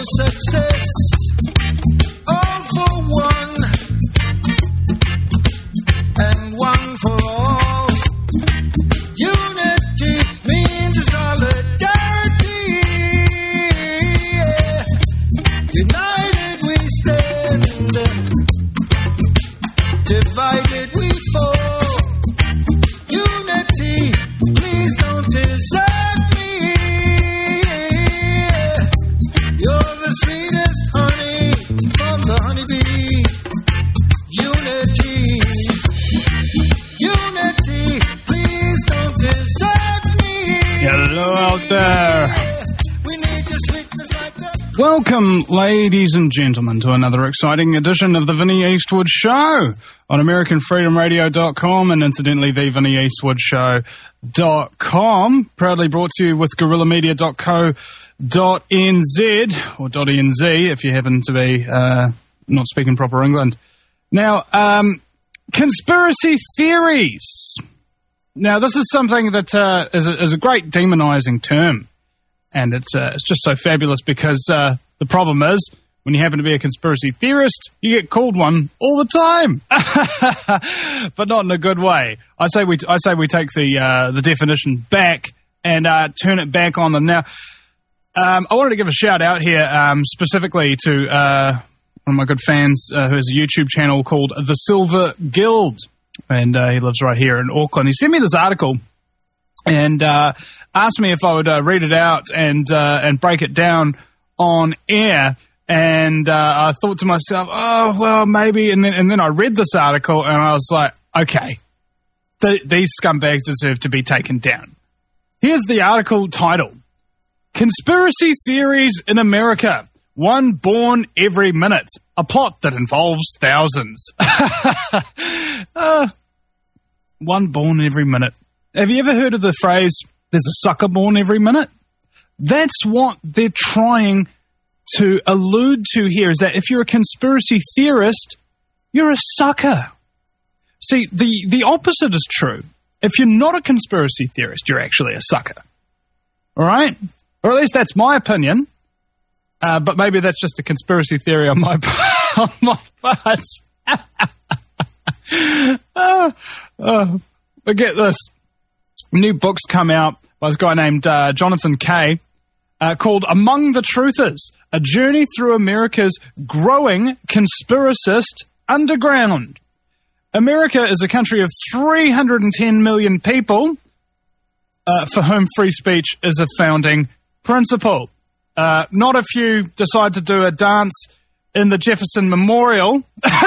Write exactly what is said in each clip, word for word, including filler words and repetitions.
success, all for one, and one for all. Unity means solidarity. Yeah. United we stand, divided we fall. Unity, please don't desert me. You're the sweetest honey from the honeybee. Unity, unity, please don't desert me. Hello out there. We need your sweetness like that. Welcome, ladies and gentlemen, to another exciting edition of the Vinnie Eastwood Show on American Freedom Radio dot com and incidentally the Vinnie Eastwood Show dot com. Proudly brought to you with Guerrilla Media dot co dot n z or .nz if you happen to be uh, not speaking proper England. Now, um, conspiracy theories. Now, this is something that uh, is, a, is a great demonizing term. And it's uh, it's just so fabulous because uh, the problem is, when you happen to be a conspiracy theorist, you get called one all the time, but not in a good way. I say we I say we take the uh, the definition back and uh, turn it back on them. Now, um, I wanted to give a shout out here um, specifically to uh, one of my good fans uh, who has a YouTube channel called The Silver Guild, and uh, he lives right here in Auckland. He sent me this article and uh, asked me if I would uh, read it out and uh, and break it down on air. And uh, I thought to myself, oh, well, maybe. And then, and then I read this article, and I was like, okay, th- these scumbags deserve to be taken down. Here's the article title: Conspiracy Theories in America. One born every minute. A plot that involves thousands. uh, one born every minute. Have you ever heard of the phrase, there's a sucker born every minute? That's what they're trying to allude to here, is that if you're a conspiracy theorist, you're a sucker. See, the, the opposite is true. If you're not a conspiracy theorist, you're actually a sucker. All right? Or at least that's my opinion. Uh, but maybe that's just a conspiracy theory on my, on my part. oh, oh, but get this. New books come out by this guy named uh, Jonathan Kay. Uh, called Among the Truthers, A Journey Through America's Growing Conspiracist Underground. America is a country of three hundred ten million people uh, for whom free speech is a founding principle. Uh, not if you decide to do a dance in the Jefferson Memorial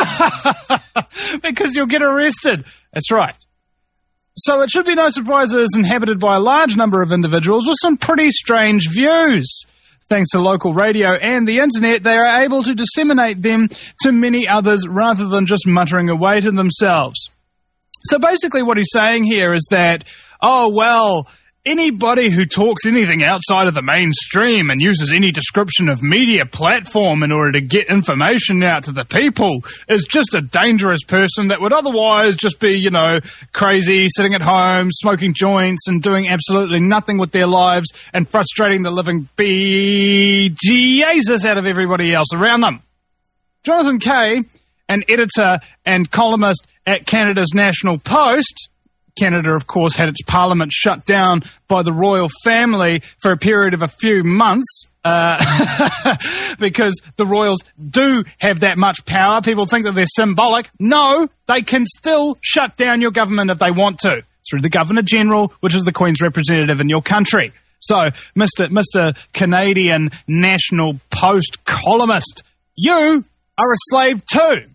because you'll get arrested. That's right. So it should be no surprise that it's inhabited by a large number of individuals with some pretty strange views. Thanks to local radio and the internet, they are able to disseminate them to many others rather than just muttering away to themselves. So basically what he's saying here is that, oh, well, anybody who talks anything outside of the mainstream and uses any description of media platform in order to get information out to the people is just a dangerous person that would otherwise just be, you know, crazy, sitting at home, smoking joints and doing absolutely nothing with their lives and frustrating the living bejesus out of everybody else around them. Jonathan Kay, an editor and columnist at Canada's National Post. Canada, of course, had its parliament shut down by the royal family for a period of a few months uh, because the royals do have that much power. People think that they're symbolic. No, they can still shut down your government if they want to, through the Governor-General, which is the Queen's representative in your country. So, Mister Mister Canadian National Post columnist, you are a slave too.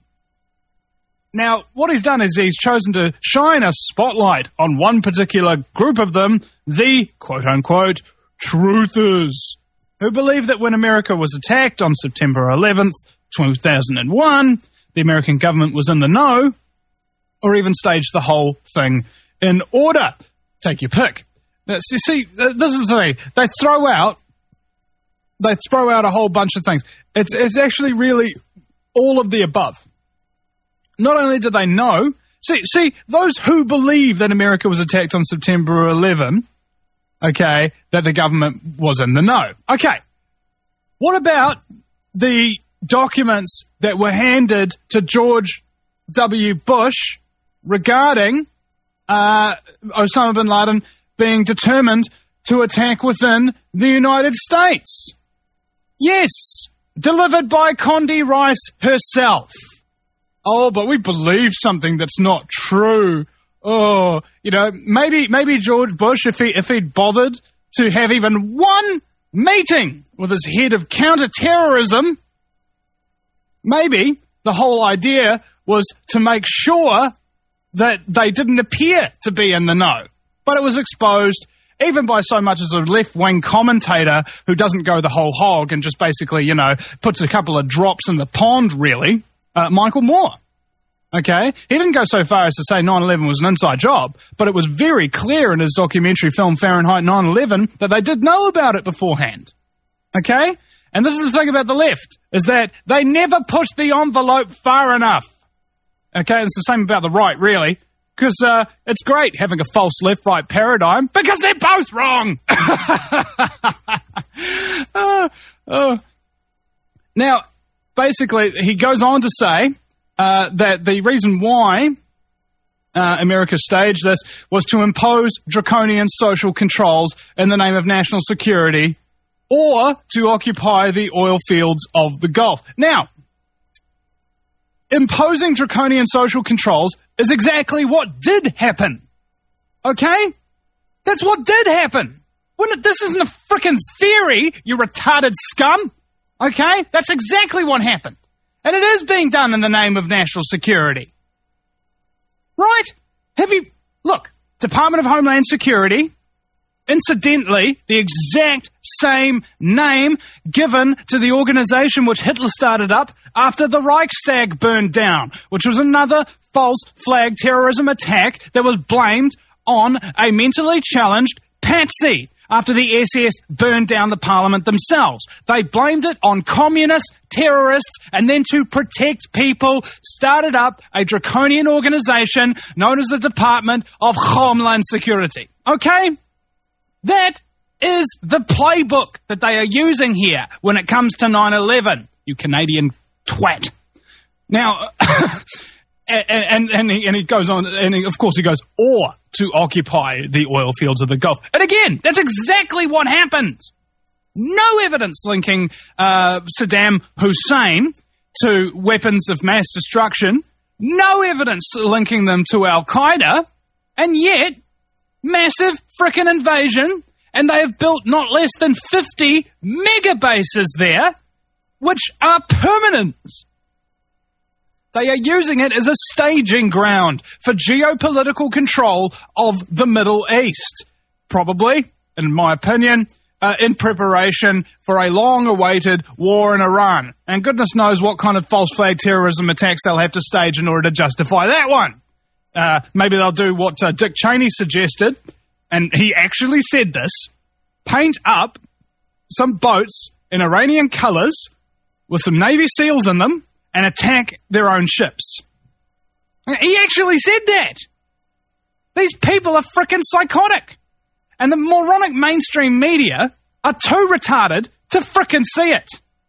Now, what he's done is he's chosen to shine a spotlight on one particular group of them, the quote-unquote truthers, who believe that when America was attacked on September eleventh, two thousand one, the American government was in the know, or even staged the whole thing in order. Take your pick. Now, see, see, this is the thing. They throw out, they throw out a whole bunch of things. It's, it's actually really all of the above. Not only do they know, see, see, those who believe that America was attacked on September eleventh, okay, that the government was in the know. Okay, what about the documents that were handed to George W. Bush regarding uh, Osama bin Laden being determined to attack within the United States? Yes, delivered by Condi Rice herself. Oh, but we believe something that's not true. Oh, you know, maybe maybe George Bush, if he if he'd bothered to have even one meeting with his head of counter-terrorism, maybe the whole idea was to make sure that they didn't appear to be in the know. But it was exposed even by so much as a left-wing commentator who doesn't go the whole hog and just basically, you know, puts a couple of drops in the pond, really, uh, Michael Moore. Okay? He didn't go so far as to say nine eleven was an inside job, but it was very clear in his documentary film Fahrenheit nine eleven that they did know about it beforehand. Okay? And this is the thing about the left, is that they never push the envelope far enough. Okay? It's the same about the right, really. Because uh, it's great having a false left-right paradigm, because they're both wrong! uh, uh. Now, basically, he goes on to say uh, that the reason why uh, America staged this was to impose draconian social controls in the name of national security, or to occupy the oil fields of the Gulf. Now, imposing draconian social controls is exactly what did happen. Okay? That's what did happen. When it, this isn't a frickin' theory, you retarded scum. Okay? That's exactly what happened. And it is being done in the name of national security. Right? Have you... Look, Department of Homeland Security, incidentally, the exact same name given to the organization which Hitler started up after the Reichstag burned down, which was another false flag terrorism attack that was blamed on a mentally challenged patsy after the S S burned down the parliament themselves. They blamed it on communist terrorists, and then to protect people started up a draconian organization known as the Department of Homeland Security. Okay? That is the playbook that they are using here when it comes to nine eleven, you Canadian twat. Now, and, and, and, he, and he goes on, and he, of course he goes, or to occupy the oil fields of the Gulf. And again, that's exactly what happened. No evidence linking uh, Saddam Hussein to weapons of mass destruction. No evidence linking them to Al-Qaeda. And yet, massive frickin' invasion, and they have built not less than fifty mega bases there, which are permanent. They are using it as a staging ground for geopolitical control of the Middle East. Probably, in my opinion, uh, in preparation for a long-awaited war in Iran. And goodness knows what kind of false flag terrorism attacks they'll have to stage in order to justify that one. Uh, maybe they'll do what uh, Dick Cheney suggested, and he actually said this, paint up some boats in Iranian colours with some Navy SEALs in them and attack their own ships. He actually said that. These people are frickin' psychotic. And the moronic mainstream media are too retarded to frickin' see it.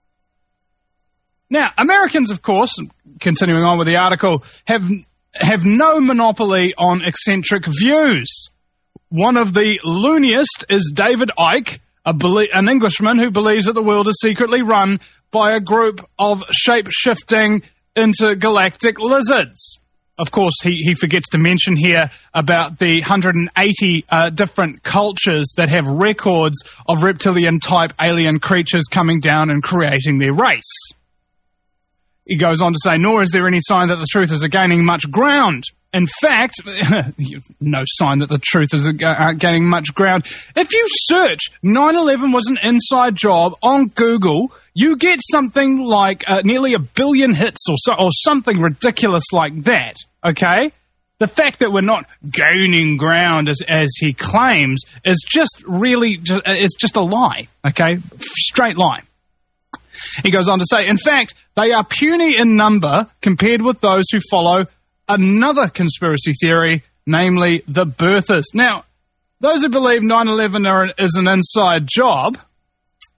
Now, Americans, of course, continuing on with the article, have have no monopoly on eccentric views. One of the looniest is David Icke, a belie- an Englishman who believes that the world is secretly run by a group of shape-shifting intergalactic lizards. Of course, he, he forgets to mention here about the one hundred eighty uh, different cultures that have records of reptilian-type alien creatures coming down and creating their race. He goes on to say, nor is there any sign that the truth is gaining much ground. In fact, no sign that the truth is uh, gaining much ground. If you search nine eleven was an inside job on Google, you get something like uh, nearly a billion hits or, so, or something ridiculous like that, okay? The fact that we're not gaining ground as, as he claims is just really, it's just a lie, okay? Straight lie. He goes on to say, in fact, they are puny in number compared with those who follow another conspiracy theory, namely the birthers. Now, those who believe nine eleven are, is an inside job,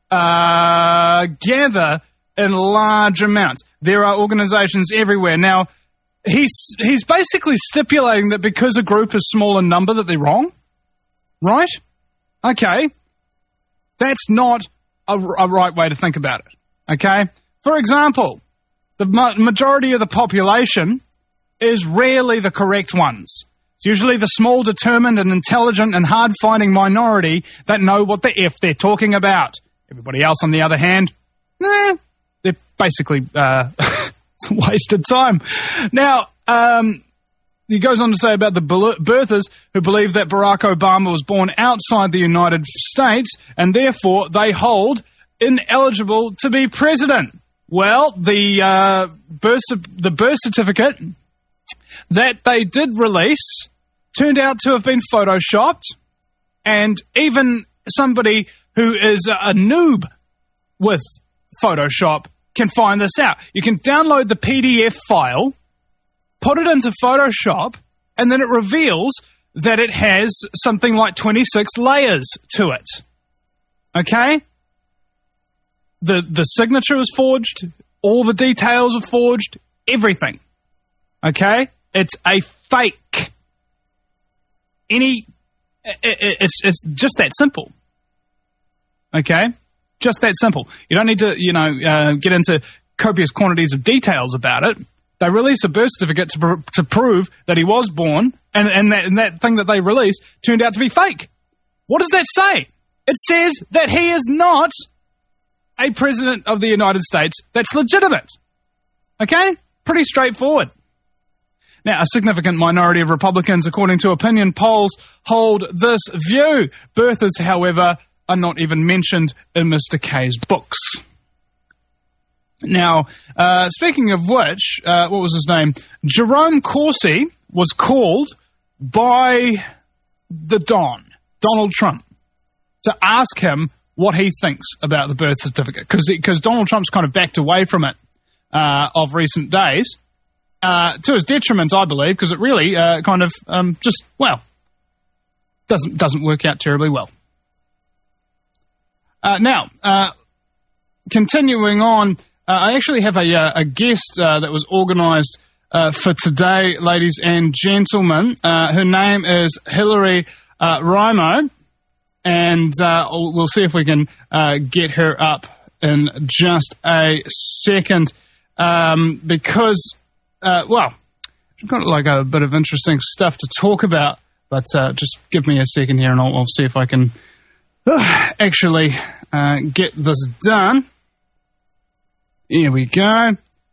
uh, gather in large amounts. There are organizations everywhere. Now, he's he's basically stipulating that because a group is small in number that they're wrong, right? Okay. That's not a, a right way to think about it, okay? For example, the ma- majority of the population is rarely the correct ones. It's usually the small, determined, and intelligent and hard-finding minority that know what the F they're talking about. Everybody else, on the other hand, eh, they're basically uh, it's a wasted time. Now, um, he goes on to say about the birthers who believe that Barack Obama was born outside the United States and therefore they hold ineligible to be president. Well, the uh, birth the birth certificate that they did release turned out to have been photoshopped, and even somebody who is a noob with Photoshop can find this out. You can download the P D F file, put it into Photoshop, and then it reveals that it has something like twenty-six layers to it. Okay? The the signature is forged, all the details are forged, everything. Okay? It's a fake. Any, it, it, it's it's just that simple. Okay? Just that simple. You don't need to, you know, uh, get into copious quantities of details about it. They release a birth certificate to, pr- to prove that he was born, and, and, that, and that thing that they released turned out to be fake. What does that say? It says that he is not a president of the United States that's legitimate. Okay? Pretty straightforward. Now, a significant minority of Republicans, according to opinion polls, hold this view. Birthers, however, are not even mentioned in Mister K's books. Now, uh, speaking of which, uh, what was his name? Jerome Corsi was called by the Don, Donald Trump, to ask him what he thinks about the birth certificate, because Donald Trump's kind of backed away from it uh, of recent days, uh, to his detriment, I believe, because it really uh, kind of um, just, well, doesn't doesn't work out terribly well. Uh, now, uh, continuing on, uh, I actually have a, uh, a guest uh, that was organised uh, for today, ladies and gentlemen. Uh, her name is Hillary uh, Raimo, and uh, we'll see if we can uh, get her up in just a second, um, because, uh, well, we've got like a bit of interesting stuff to talk about, but uh, just give me a second here and I'll, I'll see if I can uh, actually uh, get this done. Here we go.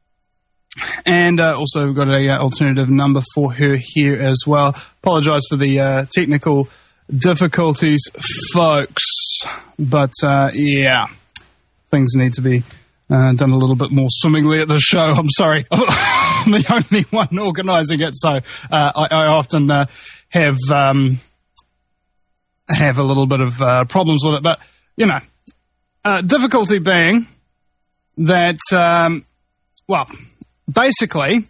And uh, also we've got a uh, alternative number for her here as well. Apologise for the uh, technical difficulties, folks. But, uh, yeah, things need to be uh, done a little bit more swimmingly at the show. I'm sorry. I'm the only one organising it, so uh, I, I often uh, have um, have a little bit of uh, problems with it. But, you know, uh, difficulty being that, um, well, basically,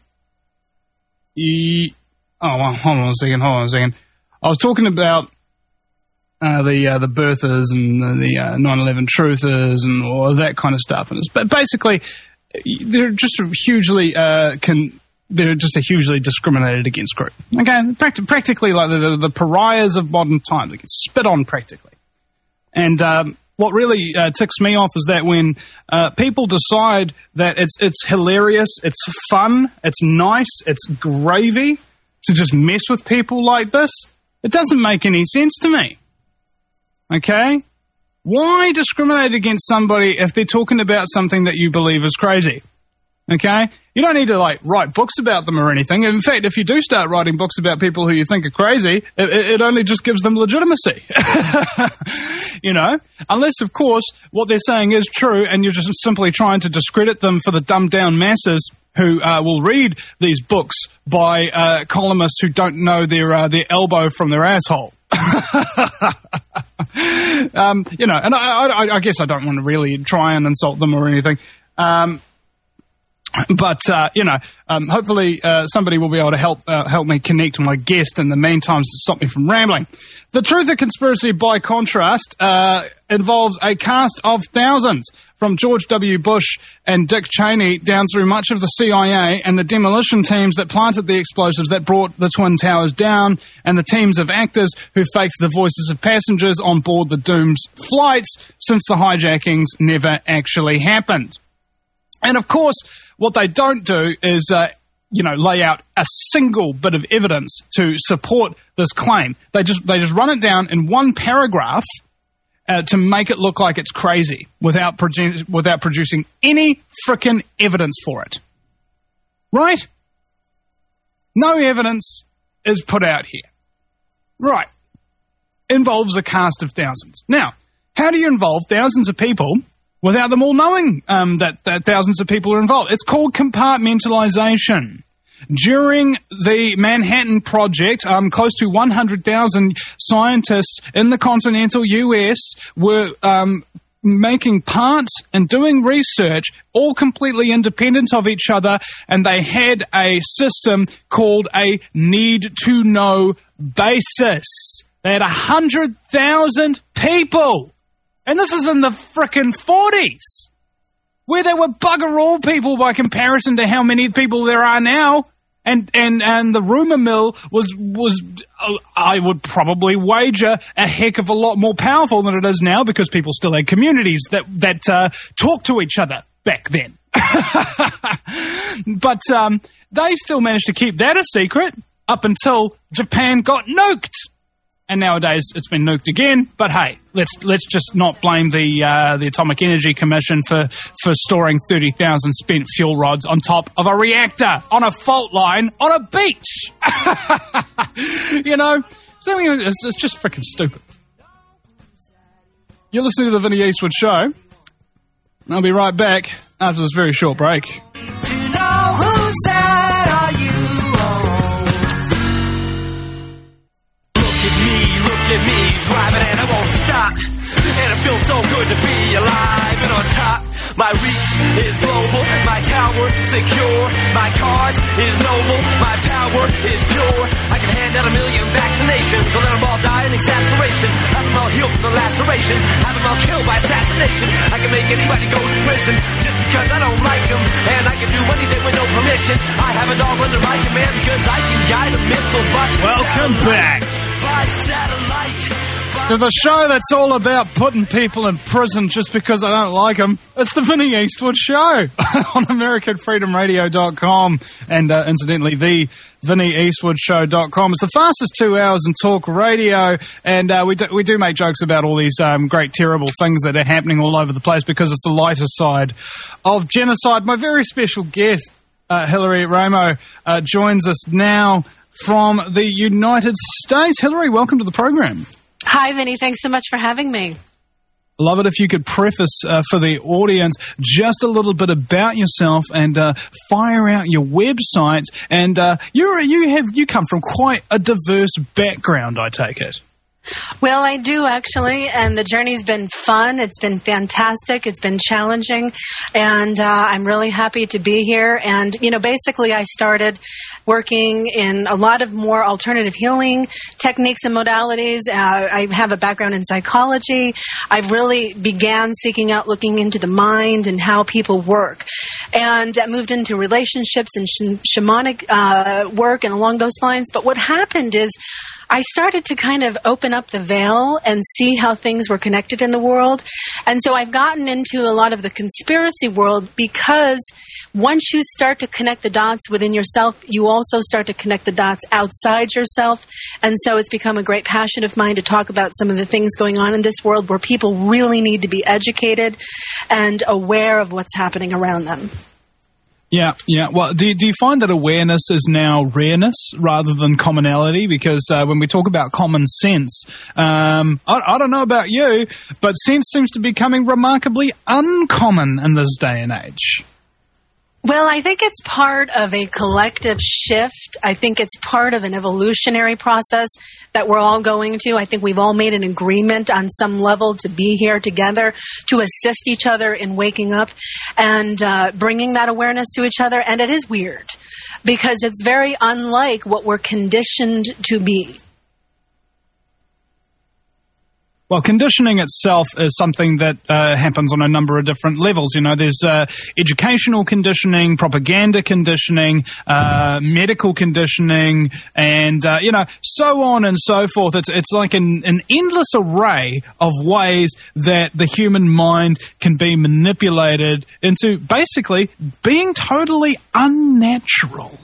he, oh, well, hold on a second, hold on a second. I was talking about uh, the uh, the birthers and the, the uh, nine eleven truthers and all of that kind of stuff. And it's, but basically, they're just a hugely uh, can they're just a hugely discriminated against group. Okay, Practi- practically like the, the, the pariahs of modern times. They get spit on practically. And um, what really uh, ticks me off is that when uh, people decide that it's it's hilarious, it's fun, it's nice, it's gravy to just mess with people like this, it doesn't make any sense to me. Okay? Why discriminate against somebody if they're talking about something that you believe is crazy? Okay? You don't need to, like, write books about them or anything. In fact, if you do start writing books about people who you think are crazy, it, it only just gives them legitimacy. You know? Unless, of course, what they're saying is true and you're just simply trying to discredit them for the dumbed-down masses who uh, will read these books by uh, columnists who don't know their uh, their elbow from their asshole. um, you know, and I, I, I guess I don't want to really try and insult them or anything. Um, but, uh, you know, um, hopefully uh, somebody will be able to help uh, help me connect with my guest in the meantime to stop me from rambling. The Truth of Conspiracy, by contrast, uh, involves a cast of thousands, from George W. Bush and Dick Cheney down through much of the C I A and the demolition teams that planted the explosives that brought the Twin Towers down, and the teams of actors who faked the voices of passengers on board the doomed flights, since the hijackings never actually happened. And of course, what they don't do is, uh, you know, lay out a single bit of evidence to support this claim. They just they just run it down in one paragraph uh, to make it look like it's crazy, without produ- without producing any frickin' evidence for it. Right? No evidence is put out here. Right. Involves a cast of thousands. Now, how do you involve thousands of people without them all knowing um, that, that thousands of people are involved? It's called compartmentalization. During the Manhattan Project, um, close to one hundred thousand scientists in the continental U S were um, making parts and doing research, all completely independent of each other, and they had a system called a need-to-know basis. They had one hundred thousand people. And this is in the frickin' forties, where there were bugger all people by comparison to how many people there are now. And and and the rumour mill was, was uh, I would probably wager, a heck of a lot more powerful than it is now, because people still had communities that, that uh, talked to each other back then. But um, they still managed to keep that a secret up until Japan got nuked. And nowadays it's been nuked again. But hey, let's let's just not blame the uh, the Atomic Energy Commission for, for storing thirty thousand spent fuel rods on top of a reactor on a fault line on a beach. You know, so it's, it's just freaking stupid. You're listening to the Vinny Eastwood Show. I'll be right back after this very short break. To know whose side are you on? Look at me, driving and I won't stop. And it feels so good to be alive and on top. My reach is global, my tower secure. My cause is noble, my power is pure. I can hand out a million vaccinations, so let them all die in exasperation. Have them all healed from the lacerations, have them all killed by assassination. I can make anybody go to prison just because I don't like them. And I can do anything with no permission. I have it all under my command because I can guide a missile. But welcome back to the show that's all about putting people in prison just because I don't like them. It's the Vinny Eastwood Show on American Freedom Radio dot com and, uh, incidentally, the Vinny Eastwood Show dot com. It's the fastest two hours in talk radio, and uh, we, do, we do make jokes about all these um, great, terrible things that are happening all over the place because it's the lighter side of genocide. My very special guest, uh, Hillary Raimo, uh, joins us now from the United States. Hillary, welcome to the program. Hi, Vinny. Thanks so much for having me. Love it if you could preface uh, for the audience just a little bit about yourself and uh, fire out your websites. And uh, you're you have you come from quite a diverse background, I take it. Well, I do, actually, and the journey's been fun. It's been fantastic. It's been challenging, and uh, I'm really happy to be here. And, you know, basically I started working in a lot of more alternative healing techniques and modalities. Uh, I have a background in psychology. I really began seeking out, looking into the mind and how people work, and uh, moved into relationships and sh- shamanic uh, work and along those lines. But what happened is I started to kind of open up the veil and see how things were connected in the world. And so I've gotten into a lot of the conspiracy world because once you start to connect the dots within yourself, you also start to connect the dots outside yourself. And so it's become a great passion of mine to talk about some of the things going on in this world where people really need to be educated and aware of what's happening around them. Yeah, yeah. Well, do, do you find that awareness is now rareness rather than commonality? Because uh, when we talk about common sense, um, I, I don't know about you, but sense seems to be becoming remarkably uncommon in this day and age. Well, I think it's part of a collective shift. I think it's part of an evolutionary process that we're all going to. I think we've all made an agreement on some level to be here together, to assist each other in waking up and uh, bringing that awareness to each other. And it is weird because it's very unlike what we're conditioned to be. Well, conditioning itself is something that uh, happens on a number of different levels. You know, there's uh, educational conditioning, propaganda conditioning, uh, medical conditioning, and, uh, you know, so on and so forth. It's it's like an, an endless array of ways that the human mind can be manipulated into basically being totally unnatural.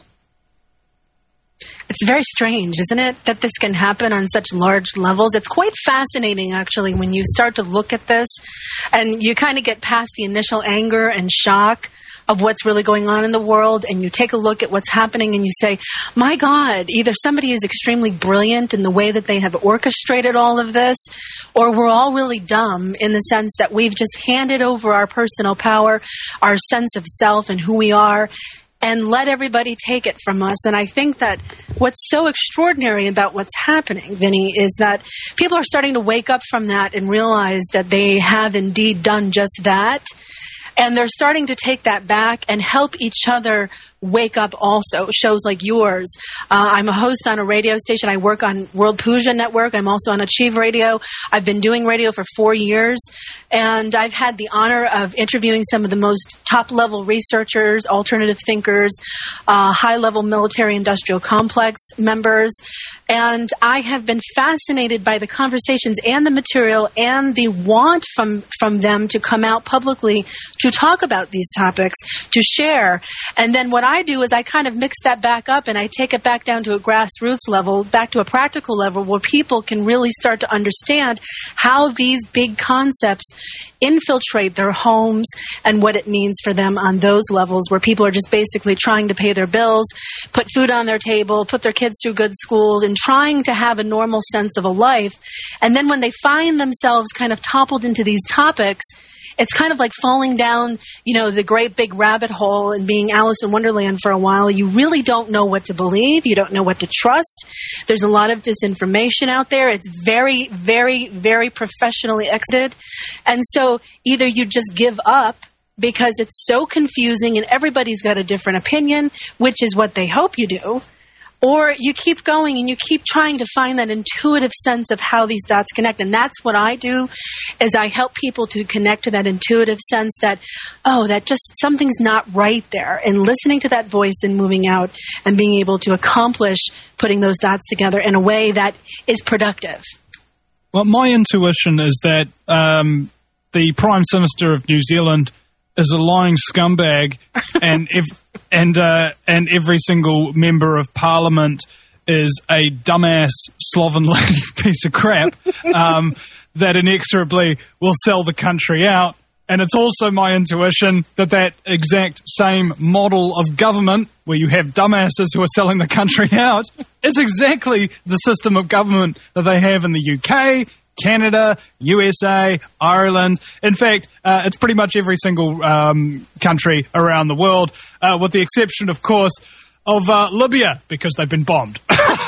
It's very strange, isn't it, that this can happen on such large levels? It's quite fascinating, actually, when you start to look at this and you kind of get past the initial anger and shock of what's really going on in the world, and you take a look at what's happening and you say, my God, either somebody is extremely brilliant in the way that they have orchestrated all of this, or we're all really dumb in the sense that we've just handed over our personal power, our sense of self and who we are, and let everybody take it from us. And I think that what's so extraordinary about what's happening, Vinny, is that people are starting to wake up from that and realize that they have indeed done just that. And they're starting to take that back and help each other wake up also. Shows like yours. Uh, I'm a host on a radio station. I work on World Puja Network. I'm also on Achieve Radio. I've been doing radio for four years. And I've had the honor of interviewing some of the most top-level researchers, alternative thinkers, uh, high-level military-industrial complex members. And I have been fascinated by the conversations and the material and the want from, from them to come out publicly to talk about these topics, to share. And then what I do is I kind of mix that back up and I take it back down to a grassroots level, back to a practical level where people can really start to understand how these big concepts infiltrate their homes and what it means for them on those levels where people are just basically trying to pay their bills, put food on their table, put their kids through good schools, and trying to have a normal sense of a life. And then when they find themselves kind of toppled into these topics, it's kind of like falling down, you know, the great big rabbit hole and being Alice in Wonderland for a while. You really don't know what to believe. You don't know what to trust. There's a lot of disinformation out there. It's very, very, very professionally exited. And so either you just give up because it's so confusing and everybody's got a different opinion, which is what they hope you do, or you keep going and you keep trying to find that intuitive sense of how these dots connect. And that's what I do, is I help people to connect to that intuitive sense that, oh, that just something's not right there. And listening to that voice and moving out and being able to accomplish putting those dots together in a way that is productive. Well, my intuition is that um, the Prime Minister of New Zealand is a lying scumbag, and if and uh, and every single member of Parliament is a dumbass sloven lady piece of crap um, that inexorably will sell the country out. And it's also my intuition that that exact same model of government, where you have dumbasses who are selling the country out, is exactly the system of government that they have in the U K, Canada, U S A, Ireland. In fact, uh, it's pretty much every single um, country around the world, uh, with the exception, of course, of uh, Libya, because they've been bombed.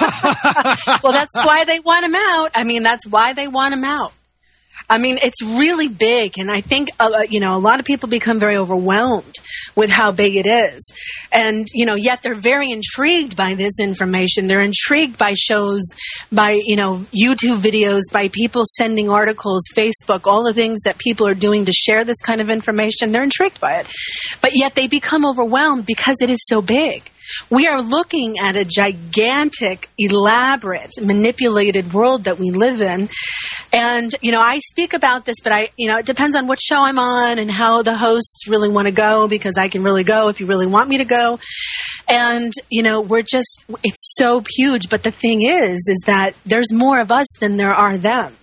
Well, that's why they want him out. I mean, that's why they want him out. I mean, it's really big, and I think, uh, you know, a lot of people become very overwhelmed with how big it is. And, you know, yet they're very intrigued by this information. They're intrigued by shows, by, you know, YouTube videos, by people sending articles, Facebook, all the things that people are doing to share this kind of information. They're intrigued by it. But yet they become overwhelmed because it is so big. We are looking at a gigantic, elaborate, manipulated world that we live in. And, you know, I speak about this, but I, you know, it depends on what show I'm on and how the hosts really want to go, because I can really go if you really want me to go. And, you know, we're just, it's so huge. But the thing is, is that there's more of us than there are them.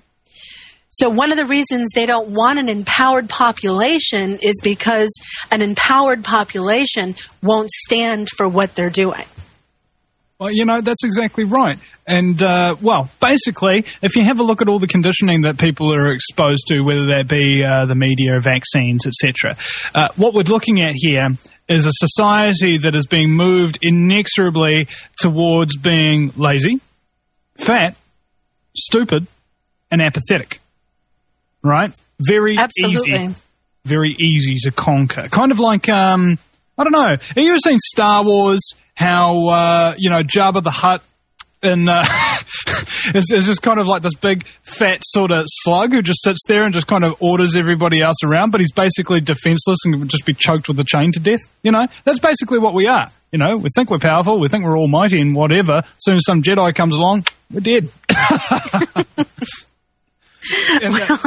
So one of the reasons they don't want an empowered population is because an empowered population won't stand for what they're doing. Well, you know, that's exactly right. And, uh, well, basically, if you have a look at all the conditioning that people are exposed to, whether that be uh, the media, vaccines, et cetera, uh, what we're looking at here is a society that is being moved inexorably towards being lazy, fat, stupid, and apathetic. Right? Very Absolutely. easy. Very easy to conquer. Kind of like, um, I don't know. Have you ever seen Star Wars? How, uh, you know, Jabba the Hutt And uh, it's, it's just kind of like this big, fat sort of slug who just sits there and just kind of orders everybody else around, but he's basically defenseless and would just be choked with a chain to death. You know, that's basically what we are. You know, we think we're powerful, we think we're almighty and whatever. As soon as some Jedi comes along, we're dead. Well,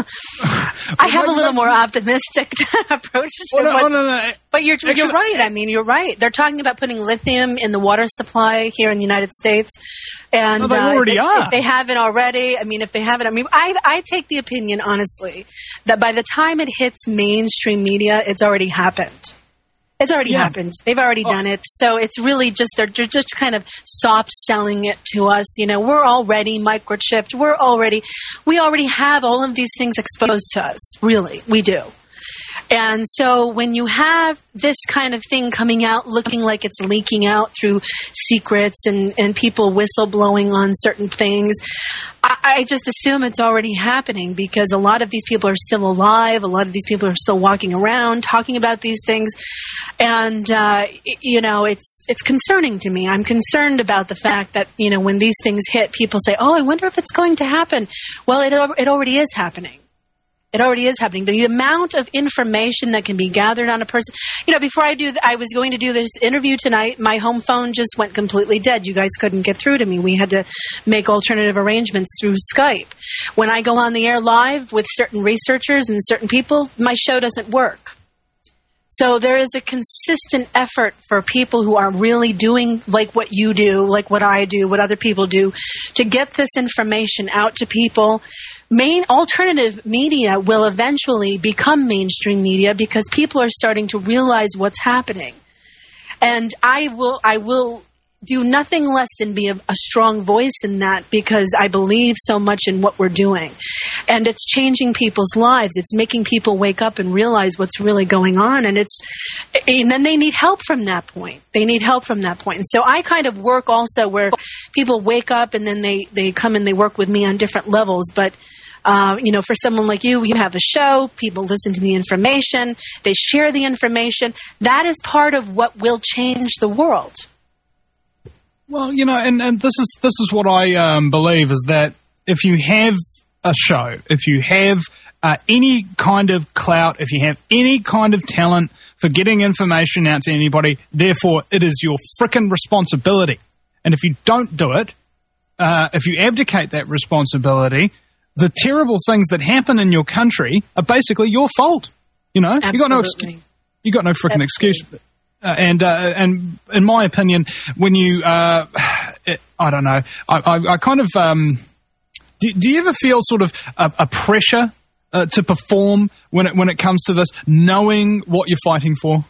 I have a little more optimistic approach to well, no, what, no, no. but you're you're right. I mean, you're right. They're talking about putting lithium in the water supply here in the United States, and well, they already uh, if, are. if they haven't already, I mean, if they haven't, I mean, I I take the opinion honestly that by the time it hits mainstream media, it's already happened. It's already yeah. happened. They've already oh. done it. So it's really just, they're, they're just kind of soft selling it to us. You know, we're already microchipped. We're already, we already have all of these things exposed to us. Really, we do. And so when you have this kind of thing coming out looking like it's leaking out through secrets and, and people whistleblowing on certain things, I, I just assume it's already happening because a lot of these people are still alive. A lot of these people are still walking around talking about these things. And, uh, you know, it's it's concerning to me. I'm concerned about the fact that, you know, when these things hit, people say, oh, I wonder if it's going to happen. Well, it it already is happening. It already is happening. The amount of information that can be gathered on a person. You know, before I do, th- I was going to do this interview tonight. My home phone just went completely dead. You guys couldn't get through to me. We had to make alternative arrangements through Skype. When I go on the air live with certain researchers and certain people, my show doesn't work. So there is a consistent effort for people who are really doing like what you do, like what I do, what other people do, to get this information out to people. Main alternative media will eventually become mainstream media because people are starting to realize what's happening. And I will, I will do nothing less than be a, a strong voice in that because I believe so much in what we're doing. And it's changing people's lives. It's making people wake up and realize what's really going on. And it's, and then they need help from that point. They need help from that point. And so I kind of work also where people wake up and then they, they come and they work with me on different levels. But Uh, you know, for someone like you, you have a show, people listen to the information, they share the information. That is part of what will change the world. Well, you know, and, and this is this is what I um, believe is that if you have a show, if you have uh, any kind of clout, if you have any kind of talent for getting information out to anybody, therefore it is your frickin' responsibility. And if you don't do it, uh, if you abdicate that responsibility, the terrible things that happen in your country are basically your fault. You know, Absolutely. you got no excuse. You got no freaking excuse. Uh, and uh, and in my opinion, when you, uh, it, I don't know, I, I, I kind of, um, do, do you ever feel sort of a, a pressure uh, to perform when it when it comes to this, knowing what you're fighting for?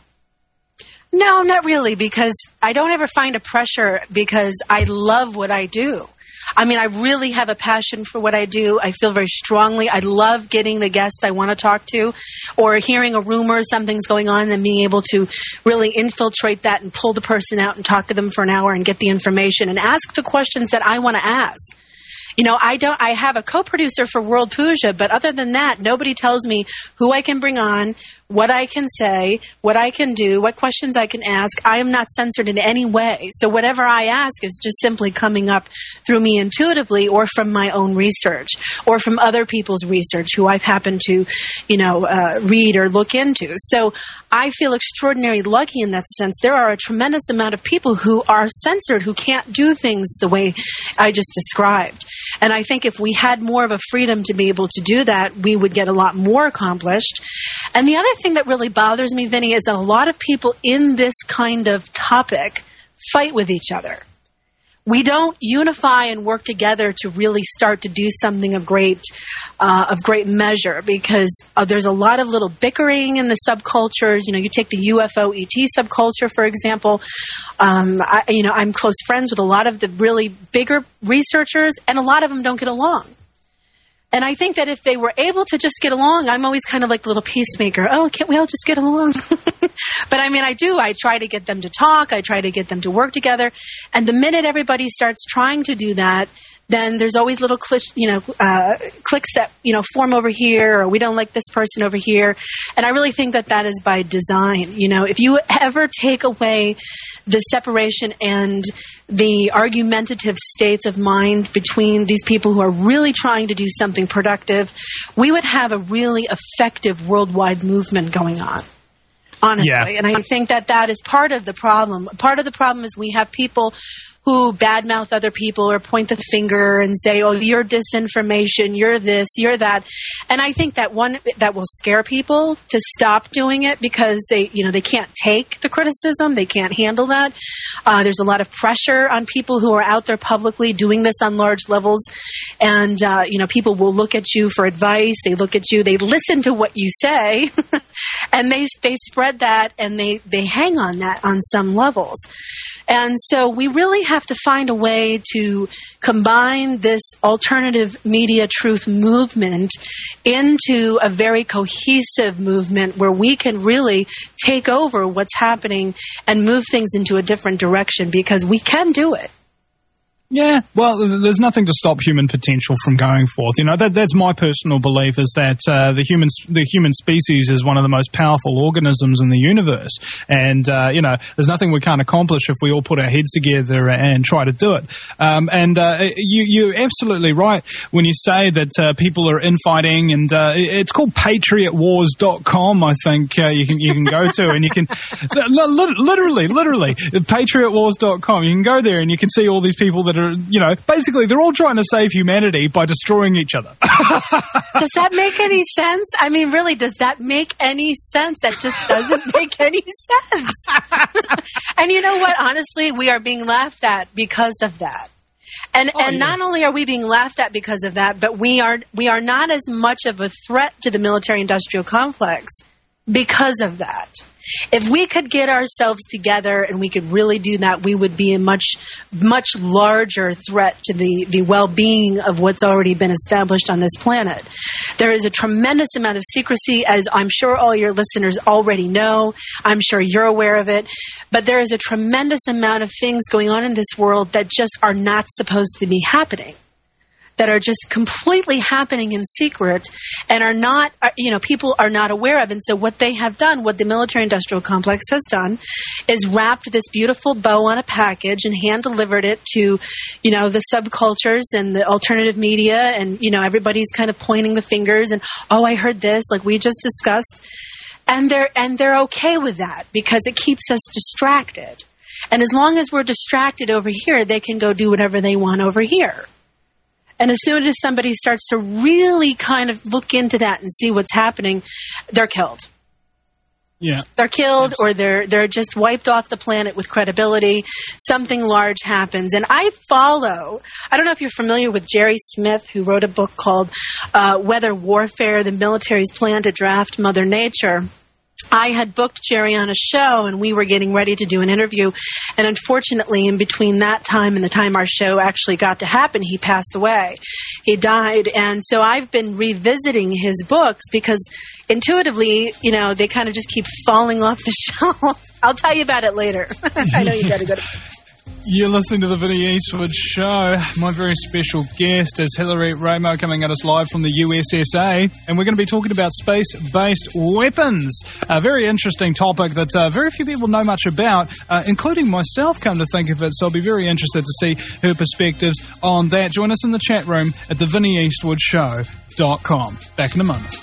No, not really, because I don't ever find a pressure because I love what I do. I mean, I really have a passion for what I do. I feel very strongly. I love getting the guests I want to talk to or hearing a rumor something's going on and being able to really infiltrate that and pull the person out and talk to them for an hour and get the information and ask the questions that I want to ask. You know, I don't. I have a co-producer for World Puja, but other than that, nobody tells me who I can bring on, what I can say, what I can do, what questions I can ask. I am not censored in any way. So whatever I ask is just simply coming up through me intuitively or from my own research or from other people's research who I've happened to, you know, uh, read or look into. So I feel extraordinarily lucky in that sense. There are a tremendous amount of people who are censored, who can't do things the way I just described. And I think if we had more of a freedom to be able to do that, we would get a lot more accomplished. And the other thing that really bothers me, Vinny, is that a lot of people in this kind of topic fight with each other. We don't unify and work together to really start to do something of great, uh, of great measure, because uh, there's a lot of little bickering in the subcultures. You know, you take the U F O E T subculture, for example. Um, I, you know, I'm close friends with a lot of the really bigger researchers, and a lot of them don't get along. And I think that if they were able to just get along, I'm always kind of like the little peacemaker. Oh, can't we all just get along? But I mean, I do. I try to get them to talk. I try to get them to work together. And the minute everybody starts trying to do that, then there's always little clicks, you know, uh, clicks that, you know, form over here, or we don't like this person over here. And I really think that that is by design. You know, if you ever take away the separation and the argumentative states of mind between these people who are really trying to do something productive, we would have a really effective worldwide movement going on, honestly. Yeah. And I think that that is part of the problem. Part of the problem is we have people who badmouth other people or point the finger and say, oh, you're disinformation, you're this, you're that. And I think that one, that will scare people to stop doing it because they, you know, they can't take the criticism. They can't handle that. Uh, there's a lot of pressure on people who are out there publicly doing this on large levels. And, uh, you know, people will look at you for advice. They look at you, they listen to what you say, and they, they spread that and they, they hang on that on some levels. And so we really have to find a way to combine this alternative media truth movement into a very cohesive movement where we can really take over what's happening and move things into a different direction, because we can do it. Yeah, well, there's nothing to stop human potential from going forth. You know, that that's my personal belief, is that uh, the human the human species is one of the most powerful organisms in the universe, and uh, you know, there's nothing we can't accomplish if we all put our heads together and try to do it. Um, and uh, you you're absolutely right when you say that uh, people are infighting, and uh, it's called patriot wars dot com. I think uh, you can you can go to, and you can literally literally patriot wars dot com. You can go there and you can see all these people that are, you know, basically they're all trying to save humanity by destroying each other. Does that make any sense? I mean, really, does that make any sense? That just doesn't make any sense. And you know what? Honestly, we are being laughed at because of that. And oh, and yeah. Not only are we being laughed at because of that, but we are we are not as much of a threat to the military-industrial complex because of that. If we could get ourselves together and we could really do that, we would be a much, much larger threat to the, the well-being of what's already been established on this planet. There is a tremendous amount of secrecy, as I'm sure all your listeners already know. I'm sure you're aware of it. But there is a tremendous amount of things going on in this world that just are not supposed to be happening, that are just completely happening in secret and are not, you know, people are not aware of. And so what they have done, what the military-industrial complex has done, is wrapped this beautiful bow on a package and hand-delivered it to, you know, the subcultures and the alternative media, and, you know, everybody's kind of pointing the fingers and, oh, I heard this, like we just discussed. And they're, and they're okay with that because it keeps us distracted. And as long as we're distracted over here, they can go do whatever they want over here. And as soon as somebody starts to really kind of look into that and see what's happening, they're killed. Yeah. They're killed, or they're they're just wiped off the planet with credibility. Something large happens. And I follow, I don't know if you're familiar with Jerry Smith, who wrote a book called uh, Weather Warfare, the Military's Plan to Draft Mother Nature. I had booked Jerry on a show, and we were getting ready to do an interview. And unfortunately, in between that time and the time our show actually got to happen, he passed away. He died. And so I've been revisiting his books because intuitively, you know, they kind of just keep falling off the shelf. I'll tell you about it later. I know you got to go to... You're listening to the Vinnie Eastwood Show. My very special guest is Hillary Raimo, coming at us live from the U S S A, and we're going to be talking about space-based weapons. A very interesting topic that uh, very few people know much about, uh, including myself, come to think of it, so I'll be very interested to see her perspectives on that. Join us in the chat room at the vinnie eastwood show dot com. Back in a moment.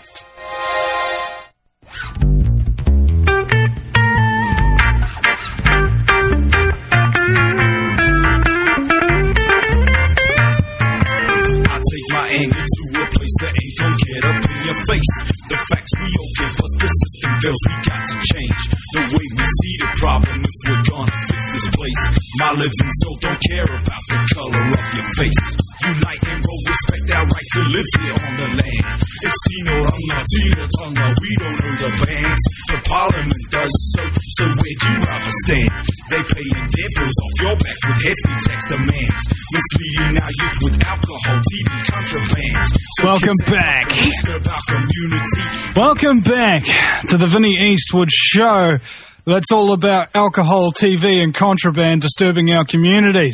Anger to a place that ain't gon' get up in your face. The facts we okay, but the system fails, we got to change the way we see the problem if we're gonna fix this place. My living soul don't care about the color of your face. Unite and roll, respect our right to live here on the land. It's Tino Ranga, Tino Tonga, we don't own the banks. The parliament does so, so where'd you rather stand? They paying their bills off your back with heavy tax demands. Misleading our youth with alcohol, T V, contrabands. So Welcome back. Welcome back to the Vinnie Eastwood Show. That's all about alcohol, T V, and contraband disturbing our communities.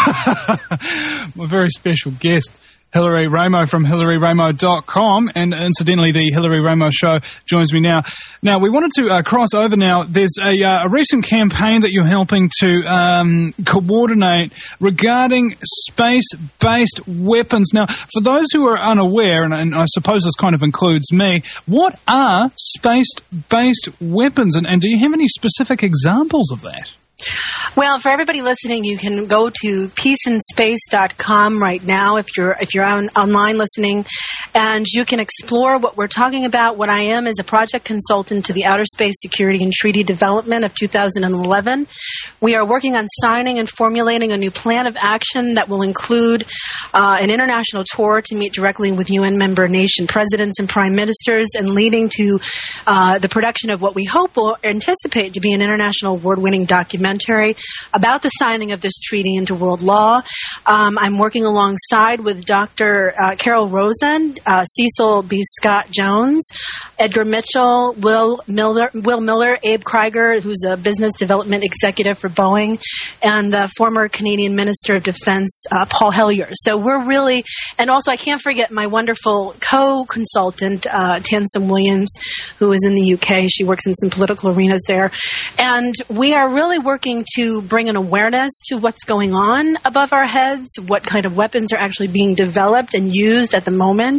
My very special guest, Hilary Raimo from Hilary Raimo dot com, and incidentally, the Hilary Raimo Show joins me now. Now, we wanted to uh, cross over now. There's a, uh, a recent campaign that you're helping to um, coordinate regarding space-based weapons. Now, for those who are unaware, and, and I suppose this kind of includes me, what are space-based weapons, and, and do you have any specific examples of that? Well, for everybody listening, you can go to peace in space dot com right now if you're if you're on, online listening, and you can explore what we're talking about. What I am is a project consultant to the Outer Space Security and Treaty Development of two thousand eleven. We are working on signing and formulating a new plan of action that will include uh, an international tour to meet directly with U N member nation presidents and prime ministers, and leading to uh, the production of what we hope will anticipate to be an international award-winning documentary about the signing of this treaty into world law. Um, I'm working alongside with Doctor Uh, Carol Rosen, uh, Cecil B. Scott Jones, Edgar Mitchell, Will Miller, Will Miller, Abe Krieger, who's a business development executive for Boeing, and the former Canadian Minister of Defense, uh, Paul Hellyer. So we're really, and also I can't forget my wonderful co-consultant, uh, Tansen Williams, who is in the U K. She works in some political arenas there. And we are really working to bring an awareness to what's going on above our heads, what kind of weapons are actually being developed and used at the moment.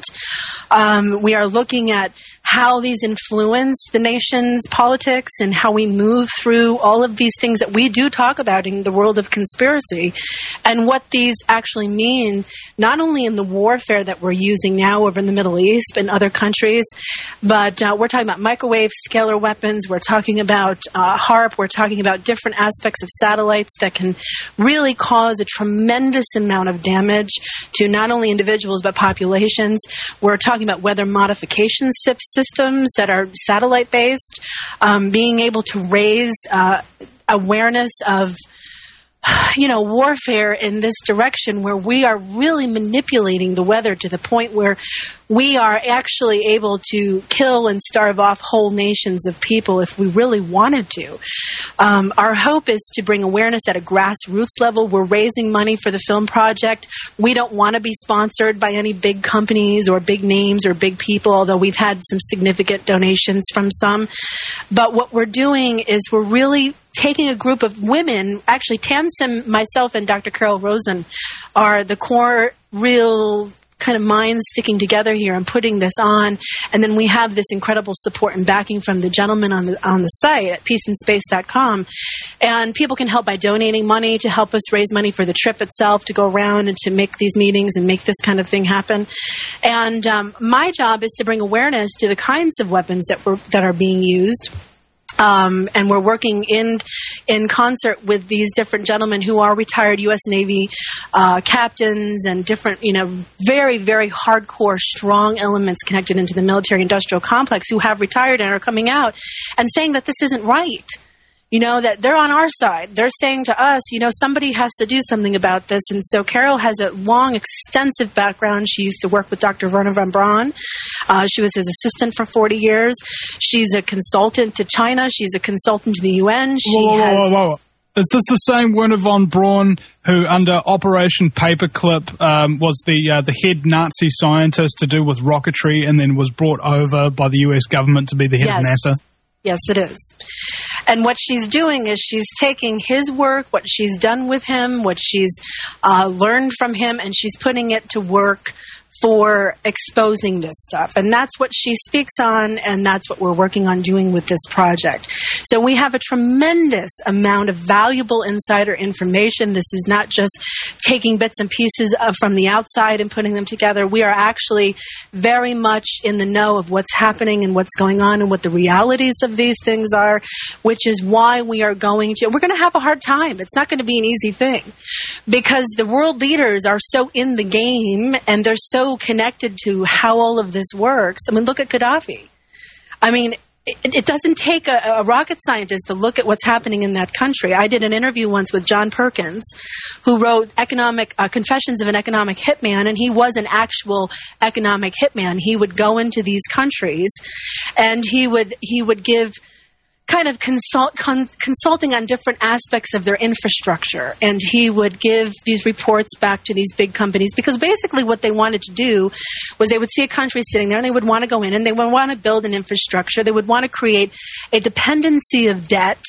Um, we are looking at how these influence the nation's politics and how we move through all of these things that we do talk about in the world of conspiracy, and what these actually mean, not only in the warfare that we're using now over in the Middle East and other countries, but uh, we're talking about microwave scalar weapons, we're talking about uh, HAARP, we're talking about different aspects of satellites that can really cause a tremendous amount of damage to not only individuals but populations. We're talking about weather modification systems that are satellite-based, um, being able to raise uh, awareness of, you know, warfare in this direction where we are really manipulating the weather to the point where we are actually able to kill and starve off whole nations of people if we really wanted to. Um, our hope is to bring awareness at a grassroots level. We're raising money for the film project. We don't want to be sponsored by any big companies or big names or big people, although we've had some significant donations from some. But what we're doing is we're really taking a group of women, actually Tansen, myself, and Doctor Carol Rosen are the core real kind of minds sticking together here and putting this on. And then we have this incredible support and backing from the gentleman on the on the site at peace in space dot com. And people can help by donating money to help us raise money for the trip itself, to go around and to make these meetings and make this kind of thing happen. And um, my job is to bring awareness to the kinds of weapons that were that are being used. Um, and we're working in in concert with these different gentlemen who are retired U S Navy uh, captains and different, you know, very, very hardcore, strong elements connected into the military-industrial complex who have retired and are coming out and saying that this isn't right. You know, that they're on our side. They're saying to us, you know, somebody has to do something about this. And so Carol has a long, extensive background. She used to work with Doctor Werner von Braun. Uh, she was his assistant for forty years. She's a consultant to China. She's a consultant to the U N. She whoa, whoa, has... whoa, whoa, whoa. Is this the same Werner von Braun who, under Operation Paperclip, um, was the uh, the head Nazi scientist to do with rocketry and then was brought over by the U S government to be the head Yes. of NASA? Yes, it is. And what she's doing is she's taking his work, what she's done with him, what she's uh, learned from him, and she's putting it to work for exposing this stuff. And that's what she speaks on, and that's what we're working on doing with this project. So we have a tremendous amount of valuable insider information. This is not just taking bits and pieces of, from the outside and putting them together. We are actually very much in the know of what's happening and what's going on and what the realities of these things are, which is why we are going to, we're going to have a hard time. It's not going to be an easy thing because the world leaders are so in the game and they're so connected to how all of this works. I mean, look at Gaddafi. I mean, it, it doesn't take a, a rocket scientist to look at what's happening in that country. I did an interview once with John Perkins, who wrote economic uh, Confessions of an Economic Hitman, and he was an actual economic hitman. He would go into these countries, and he would he would give kind of consult, con, consulting on different aspects of their infrastructure. And he would give these reports back to these big companies, because basically what they wanted to do was they would see a country sitting there and they would want to go in and they would want to build an infrastructure. They would want to create a dependency of debt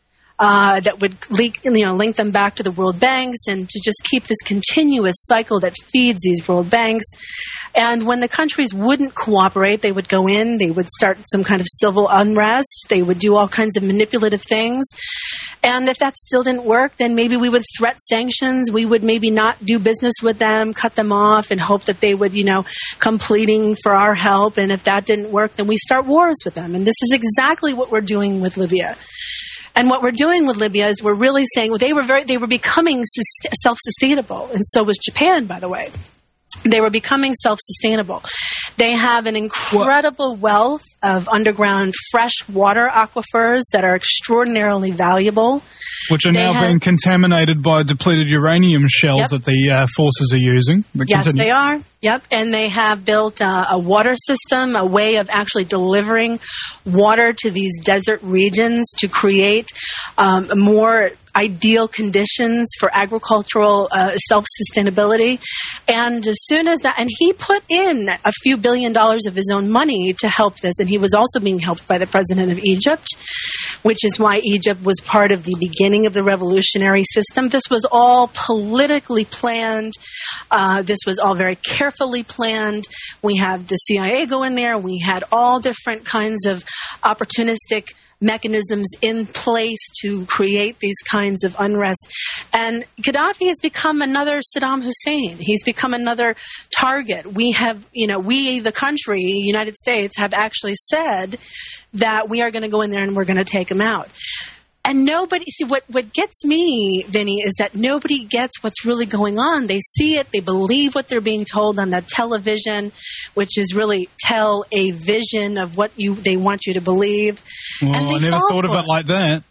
uh, that would leak, you know, link them back to the world banks, and to just keep this continuous cycle that feeds these world banks. And when the countries wouldn't cooperate, they would go in, they would start some kind of civil unrest, they would do all kinds of manipulative things. And if that still didn't work, then maybe we would threat sanctions, we would maybe not do business with them, cut them off, and hope that they would, you know, come pleading for our help. And if that didn't work, then we start wars with them. And this is exactly what we're doing with Libya. And what we're doing with Libya is we're really saying, well, they were very, they were becoming self-sustainable, and so was Japan, by the way. They were becoming self-sustainable. They have an incredible wealth of underground fresh water aquifers that are extraordinarily valuable. Which are they now have, being contaminated by depleted uranium shells yep. that the uh, forces are using. But yes, continue. they are. Yep, and they have built uh, a water system, a way of actually delivering water to these desert regions to create um, more ideal conditions for agricultural uh, self-sustainability. And as soon as that, and he put in a few billion dollars of his own money to help this, and he was also being helped by the president of Egypt, which is why Egypt was part of the beginning of the revolutionary system. This was all politically planned. Uh, this was all very carefully planned. We have the C I A go in there. We had all different kinds of opportunistic mechanisms in place to create these kinds of unrest. And Gaddafi has become another Saddam Hussein. He's become another target. We have, you know, we, the country, United States, have actually said that we are going to go in there and we're going to take him out. And nobody, see, what, what gets me, Vinny, is that nobody gets what's really going on. They see it, they believe what they're being told on the television, which is really tell a vision of what you they want you to believe. Well, and they I never fall thought of for it like that.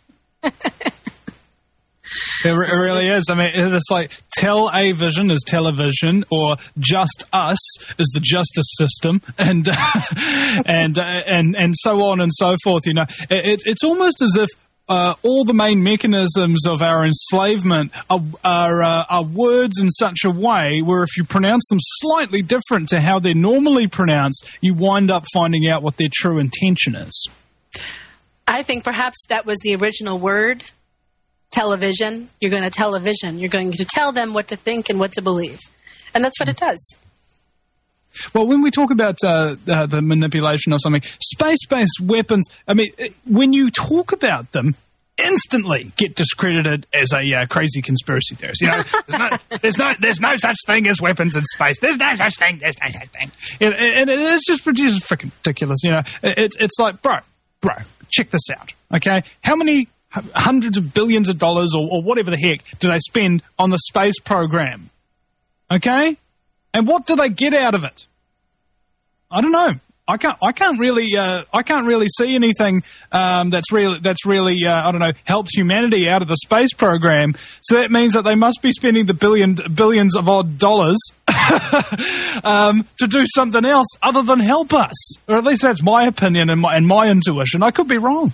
It, it really is. I mean, it's like tell a vision is television, or just us is the justice system, and uh, and uh, and and so on and so forth. You know, it, it's almost as if Uh, all the main mechanisms of our enslavement are, are, uh, are words in such a way where if you pronounce them slightly different to how they're normally pronounced, you wind up finding out what their true intention is. I think perhaps that was the original word, television. You're going to television. You're going to tell them what to think and what to believe. And that's what it does. Well, when we talk about uh, uh, the manipulation or something, space-based weapons, I mean, when you talk about them, instantly get discredited as a uh, crazy conspiracy theorist. You know, there's no, there's no, there's no such thing as weapons in space. There's no such thing. There's no such thing. And, and it's just produces freaking ridiculous. You know, it's it's like, bro, bro, check this out. Okay, how many hundreds of billions of dollars or, or whatever the heck do they spend on the space program? Okay. And what do they get out of it? I don't know. I can't. I can't really. Uh, I can't really see anything um, that's really. That's really. Uh, I don't know. Helps humanity out of the space program. So that means that they must be spending the billion billions of odd dollars um, to do something else other than help us. Or at least that's my opinion and my, and my intuition. I could be wrong.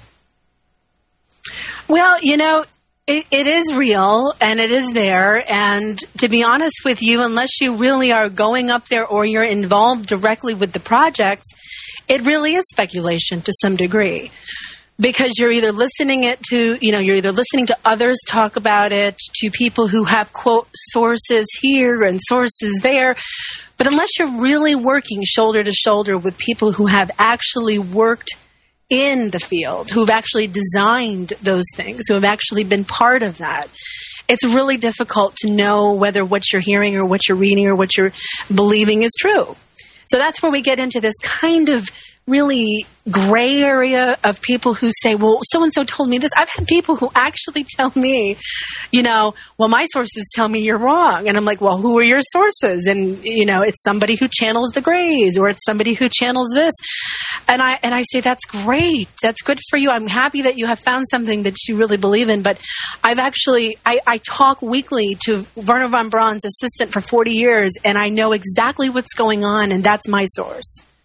Well, you know. It, it is real, and it is there, and to be honest with you, unless you really are going up there or you're involved directly with the projects, it really is speculation to some degree. Because you're either listening it to, you know, you're either listening to others talk about it, to people who have, quote, sources here and sources there, but unless you're really working shoulder to shoulder with people who have actually worked in the field, who've actually designed those things, who have actually been part of that, it's really difficult to know whether what you're hearing or what you're reading or what you're believing is true. So that's where we get into this kind of really gray area of people who say, well, so-and-so told me this. I've had people who actually tell me, you know, well, my sources tell me you're wrong. And I'm like, well, who are your sources? And, you know, it's somebody who channels the grays, or it's somebody who channels this. And I and I say, that's great. That's good for you. I'm happy that you have found something that you really believe in. But I've actually, I, I talk weekly to Wernher von Braun's assistant for forty years, and I know exactly what's going on, and that's my source.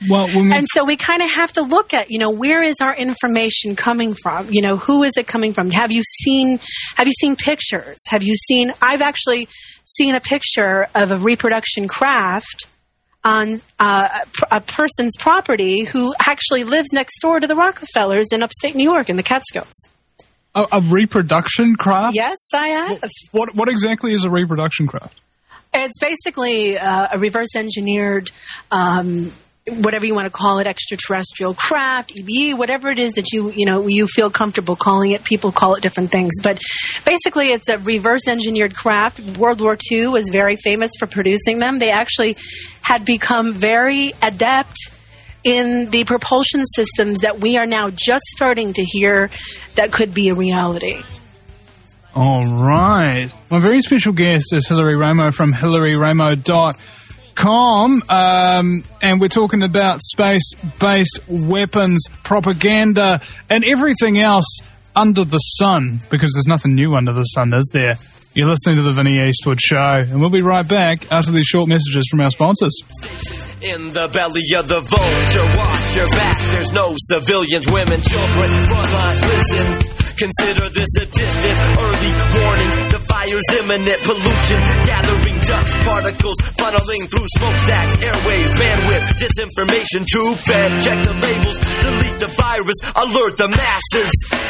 Well, when we... And so we kind of have to look at, you know, where is our information coming from? You know, who is it coming from? Have you seen, have you seen pictures? Have you seen, I've actually seen a picture of a reproduction craft on uh, a person's property who actually lives next door to the Rockefellers in upstate New York in the Catskills. A, a reproduction craft? Yes, I have. What, what exactly is a reproduction craft? It's basically uh, a reverse engineered, um, whatever you want to call it, extraterrestrial craft, E V E, whatever it is that you, you know, you feel comfortable calling it. People call it different things. But basically it's a reverse engineered craft. World War Two was very famous for producing them. They actually had become very adept in the propulsion systems that we are now just starting to hear that could be a reality. All right. My very special guest is Hilary Raimo from Hilary Raimo dot com, um, and we're talking about space-based weapons, propaganda, and everything else under the sun, because there's nothing new under the sun, is there? You're listening to the Vinnie Eastwood Show, and we'll be right back after these short messages from our sponsors. In the belly of the vulture, watch your back. There's no civilians, women, children, frontline. Listen, consider this a distant, early warning. The fire's imminent, pollution gathering dust particles, funneling through smokestacks, airwaves, bandwidth, disinformation, tube fed. Check the labels, delete the virus, alert the masses.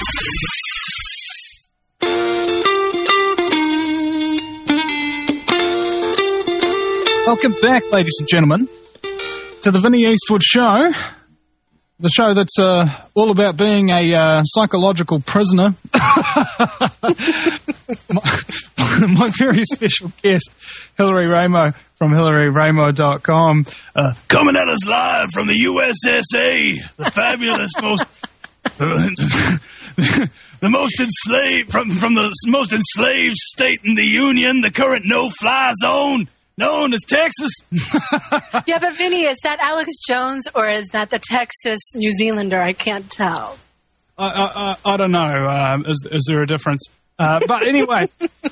Welcome back, ladies and gentlemen, to the Vinnie Eastwood Show, the show that's uh, all about being a uh, psychological prisoner. my, my very special guest, Hilary Raimo from Hilary Raimo dot com, uh, coming at us live from the U S S A, the fabulous, most... the most enslaved, from, from the most enslaved state in the Union, the current no-fly zone, known as Texas. Yeah, but Vinny, is that Alex Jones or is that the Texas New Zealander? I can't tell. I I, I don't know. Um, is is there a difference? Uh, but anyway,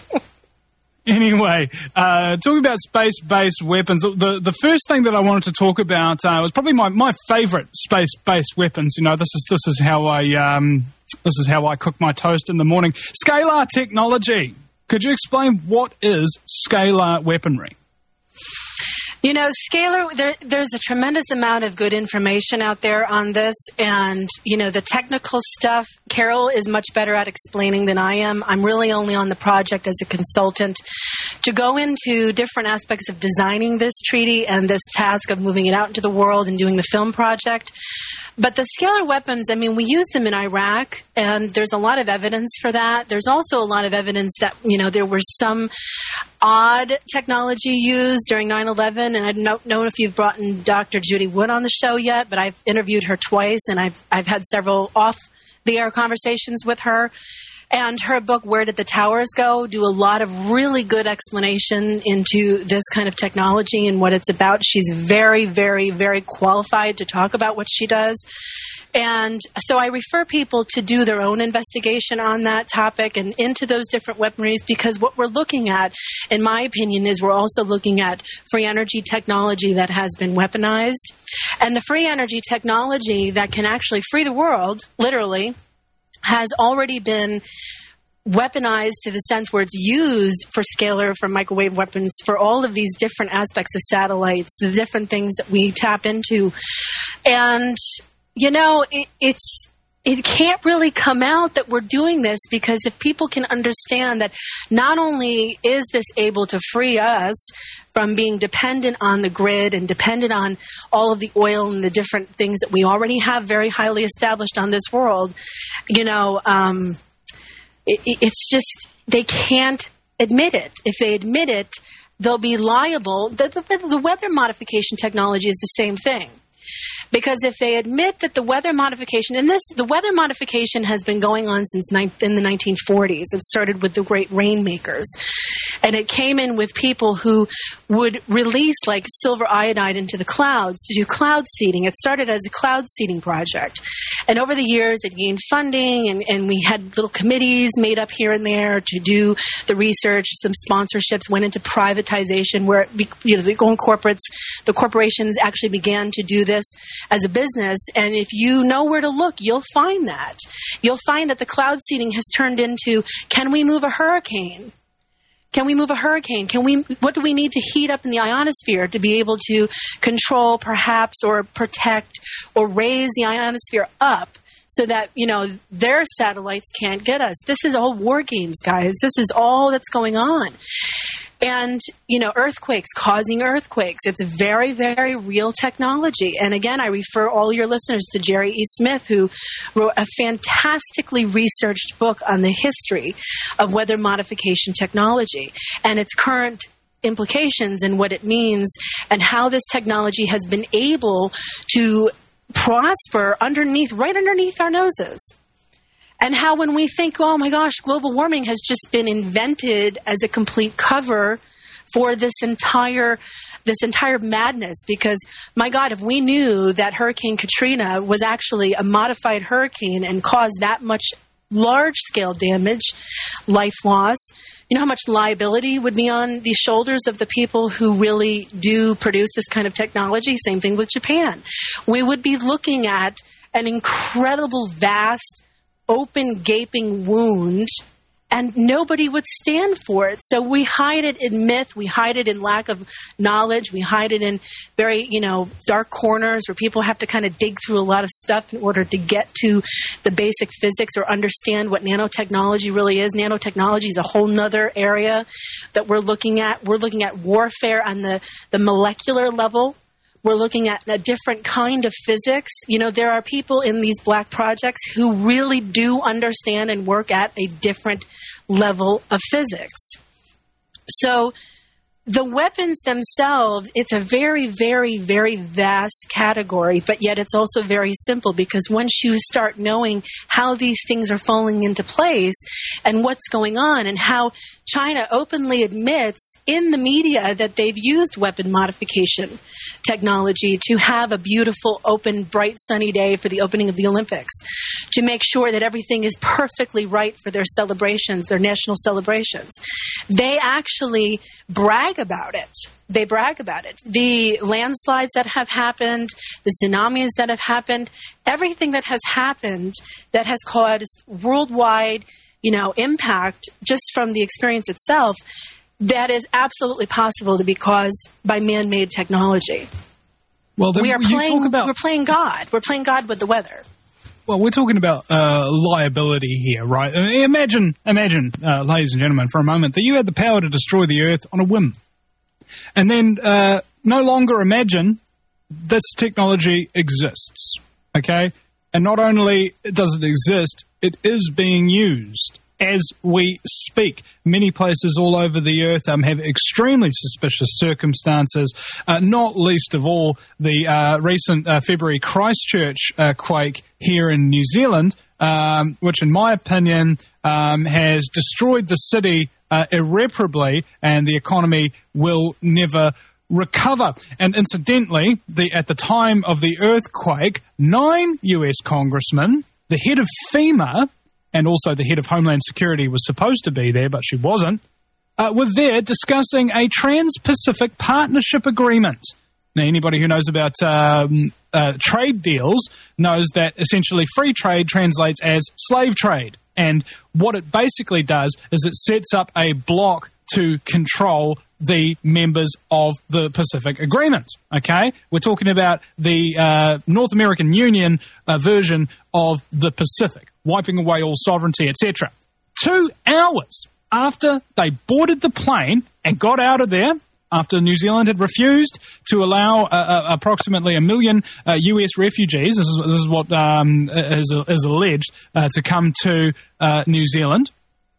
anyway, uh, talking about space-based weapons. The the first thing that I wanted to talk about uh, was probably my, my favorite space-based weapons. You know, this is this is how I um this is how I cook my toast in the morning. Scalar technology. Could you explain what is scalar weaponry? You know, scalar, there, there's a tremendous amount of good information out there on this. And, you know, the technical stuff, Carol is much better at explaining than I am. I'm really only on the project as a consultant to go into different aspects of designing this treaty and this task of moving it out into the world and doing the film project. But the scalar weapons, I mean, we use them in Iraq, and there's a lot of evidence for that. There's also a lot of evidence that, you know, there were some odd technology used during nine eleven, and I don't know if you've brought in Doctor Judy Wood on the show yet, but I've interviewed her twice, and I've I've had several off-the-air conversations with her. And her book, Where Did the Towers Go?, do a lot of really good explanation into this kind of technology and what it's about. She's very, very, very qualified to talk about what she does. And so I refer people to do their own investigation on that topic and into those different weaponries, because what we're looking at, in my opinion, is we're also looking at free energy technology that has been weaponized. And the free energy technology that can actually free the world, literally, has already been weaponized to the sense where it's used for scalar, for microwave weapons, for all of these different aspects of satellites, the different things that we tap into. And, you know, it, it's it can't really come out that we're doing this, because if people can understand that not only is this able to free us from being dependent on the grid and dependent on all of the oil and the different things that we already have very highly established on this world, you know, um, it, it's just they can't admit it. If they admit it, they'll be liable. The, the, the weather modification technology is the same thing. Because if they admit that the weather modification, and this, the weather modification has been going on since ni- in the nineteen forties. It started with the great rainmakers. And it came in with people who would release like silver iodide into the clouds to do cloud seeding. It started as a cloud seeding project. And over the years, it gained funding, and, and we had little committees made up here and there to do the research. Some sponsorships went into privatization, where it be, you know the going corporates, the corporations actually began to do this as a business. And if you know where to look, you'll find that. You'll find that the cloud seeding has turned into, can we move a hurricane? Can we move a hurricane? Can we? What do we need to heat up in the ionosphere to be able to control, perhaps, or protect, or raise the ionosphere up so that, you know, their satellites can't get us? This is all war games, guys. This is all that's going on. And, you know, earthquakes, causing earthquakes. It's a very, very real technology. And again, I refer all your listeners to Jerry E. Smith, who wrote a fantastically researched book on the history of weather modification technology and its current implications and what it means and how this technology has been able to prosper underneath, right underneath our noses. And how when we think, oh my gosh, global warming has just been invented as a complete cover for this entire this entire madness. Because, my God, if we knew that Hurricane Katrina was actually a modified hurricane and caused that much large-scale damage, life loss, you know how much liability would be on the shoulders of the people who really do produce this kind of technology? Same thing with Japan. We would be looking at an incredible, vast, open, gaping wound, and nobody would stand for it. So we hide it in myth, we hide it in lack of knowledge, we hide it in very, you know, dark corners where people have to kind of dig through a lot of stuff in order to get to the basic physics or understand what nanotechnology really is. Nanotechnology is a whole nother area that we're looking at. We're looking at warfare on the, the molecular level. We're looking at a different kind of physics. You know, there are people in these black projects who really do understand and work at a different level of physics. So the weapons themselves, it's a very, very, very vast category, but yet it's also very simple, because once you start knowing how these things are falling into place and what's going on, and how China openly admits in the media that they've used weapon modification technology to have a beautiful, open, bright, sunny day for the opening of the Olympics, to make sure that everything is perfectly right for their celebrations, their national celebrations. They actually brag about it. They brag about it. The landslides that have happened, the tsunamis that have happened, everything that has happened that has caused worldwide, you know, impact just from the experience itself, that is absolutely possible to be caused by man-made technology. Well, then we are you playing. talk about, we're playing God. We're playing God with the weather. Well, we're talking about uh, liability here, right? Imagine, imagine, uh, ladies and gentlemen, for a moment, that you had the power to destroy the Earth on a whim, and then uh, no longer imagine this technology exists. Okay, and not only does it exist, it is being used as we speak. Many places all over the earth um, have extremely suspicious circumstances, uh, not least of all the uh, recent uh, February Christchurch uh, quake here in New Zealand, um, which in my opinion um, has destroyed the city uh, irreparably, and the economy will never recover. And incidentally, the, at the time of the earthquake, nine U S congressmen, the head of FEMA, and also the head of Homeland Security was supposed to be there, but she wasn't, uh, were there discussing a Trans-Pacific Partnership Agreement. Now, anybody who knows about um, uh, trade deals knows that essentially free trade translates as slave trade. And what it basically does is it sets up a block to control the members of the Pacific Agreement, okay? We're talking about the uh, North American Union uh, version of the Pacific, wiping away all sovereignty, et cetera. Two hours after they boarded the plane and got out of there, after New Zealand had refused to allow uh, uh, approximately a million uh, U S refugees, this is, this is what um, is, is alleged, uh, to come to uh, New Zealand,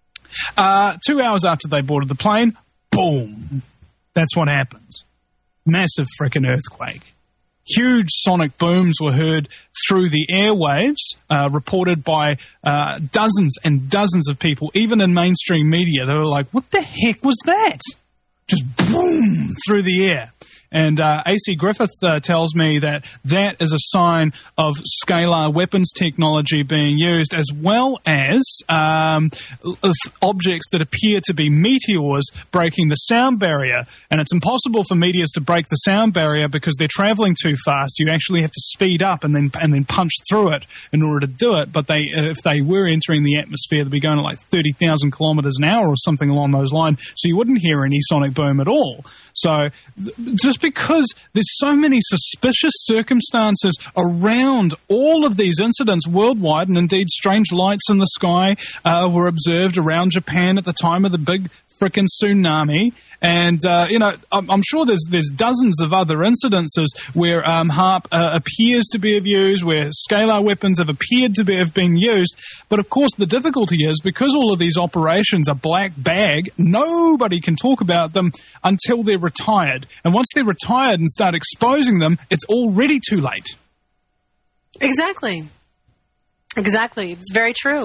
uh, two hours after they boarded the plane, boom, that's what happens. Massive frickin' earthquake. Huge sonic booms were heard through the airwaves, uh, reported by uh, dozens and dozens of people, even in mainstream media. They were like, what the heck was that? Just boom through the air. And uh, A C Griffith uh, tells me that that is a sign of scalar weapons technology being used, as well as um, objects that appear to be meteors breaking the sound barrier. And it's impossible for meteors to break the sound barrier because they're traveling too fast. You actually have to speed up and then and then punch through it in order to do it. But they, if they were entering the atmosphere, they'd be going at like thirty thousand kilometers an hour or something along those lines, so you wouldn't hear any sonic boom at all. So th- just because there's so many suspicious circumstances around all of these incidents worldwide, and indeed strange lights in the sky uh, were observed around Japan at the time of the big frickin' tsunami. And, uh, you know, I'm, I'm sure there's there's dozens of other incidences where um, HAARP uh, appears to be of use, where scalar weapons have appeared to be have been used. But, of course, the difficulty is because all of these operations are black bag, nobody can talk about them until they're retired. And once they're retired and start exposing them, it's already too late. Exactly. Exactly. It's very true.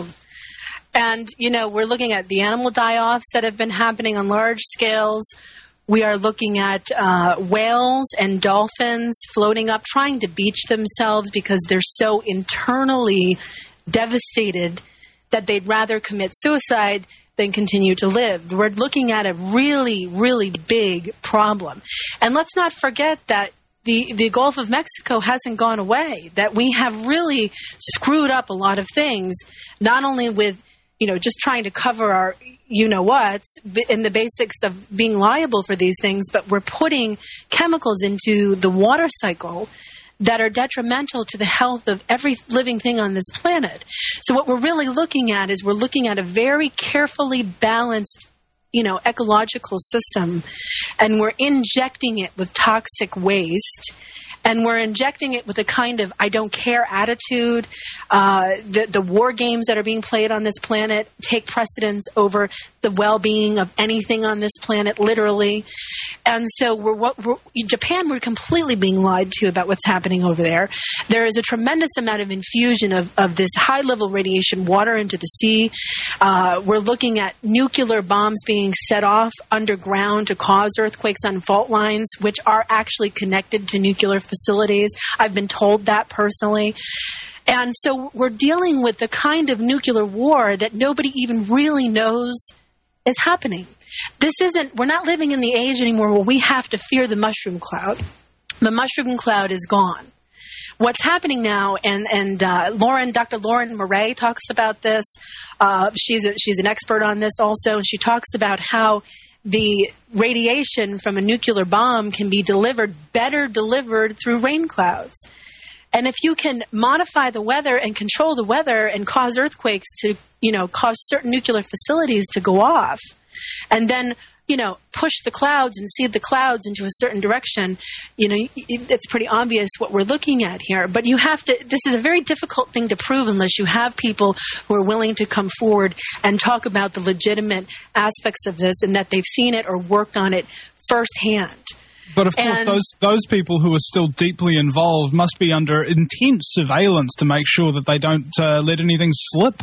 And, you know, we're looking at the animal die-offs that have been happening on large scales. We are looking at uh, whales and dolphins floating up, trying to beach themselves because they're so internally devastated that they'd rather commit suicide than continue to live. We're looking at a really, really big problem. And let's not forget that The, the Gulf of Mexico hasn't gone away, that we have really screwed up a lot of things, not only with, you know, just trying to cover our you-know-whats in the basics of being liable for these things, but we're putting chemicals into the water cycle that are detrimental to the health of every living thing on this planet. So what we're really looking at is we're looking at a very carefully balanced, you know, ecological system, and we're injecting it with toxic waste, and we're injecting it with a kind of I don't care attitude. Uh, the, the war games that are being played on this planet take precedence over the well-being of anything on this planet, literally. And so we're, we're, Japan, we're completely being lied to about what's happening over there. There is a tremendous amount of infusion of, of this high-level radiation water into the sea. Uh, we're looking at nuclear bombs being set off underground to cause earthquakes on fault lines, which are actually connected to nuclear facilities. I've been told that personally. And so we're dealing with the kind of nuclear war that nobody even really knows is happening. This isn't, we're not living in the age anymore where we have to fear the mushroom cloud. The mushroom cloud is gone. What's happening now, and, and uh, Lauren, Doctor Lauren Murray talks about this. Uh, she's, a, she's an expert on this also, and she talks about how the radiation from a nuclear bomb can be delivered, better delivered through rain clouds. And if you can modify the weather and control the weather and cause earthquakes to, you know, cause certain nuclear facilities to go off, and then, you know, push the clouds and seed the clouds into a certain direction, you know, it's pretty obvious what we're looking at here. But you have to, this is a very difficult thing to prove unless you have people who are willing to come forward and talk about the legitimate aspects of this and that they've seen it or worked on it firsthand. But, of course, and, those those people who are still deeply involved must be under intense surveillance to make sure that they don't uh, let anything slip.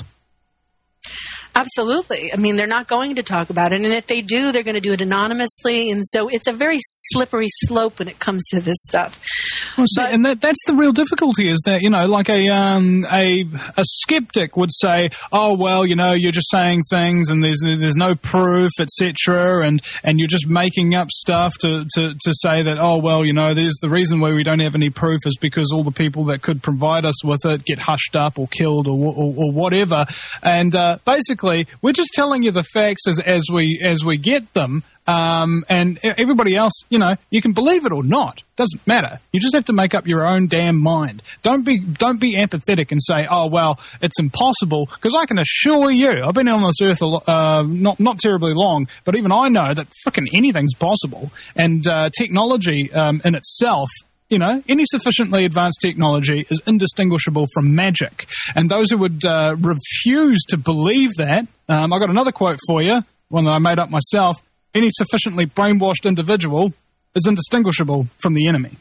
Absolutely. I mean, they're not going to talk about it. And if they do, they're going to do it anonymously. And so it's a very slippery slope when it comes to this stuff. Well, see, but, and that, that's the real difficulty is that, you know, like a, um, a a skeptic would say, oh, well, you know, you're just saying things and there's there's no proof, et cetera, and, and you're just making up stuff to, to, to say that, oh, well, you know, there's the reason why we don't have any proof is because all the people that could provide us with it get hushed up or killed or, or, or whatever. And uh, basically, we're just telling you the facts as, as we as we get them, um, and everybody else, you know, you can believe it or not. Doesn't matter. You just have to make up your own damn mind. Don't be don't be apathetic and say, oh well, it's impossible. Because I can assure you, I've been on this earth a lo- uh, not not terribly long, but even I know that frickin' anything's possible. And uh, technology um, in itself. You know, any sufficiently advanced technology is indistinguishable from magic. And those who would uh, refuse to believe that, um, I got another quote for you, one that I made up myself. Any sufficiently brainwashed individual is indistinguishable from the enemy.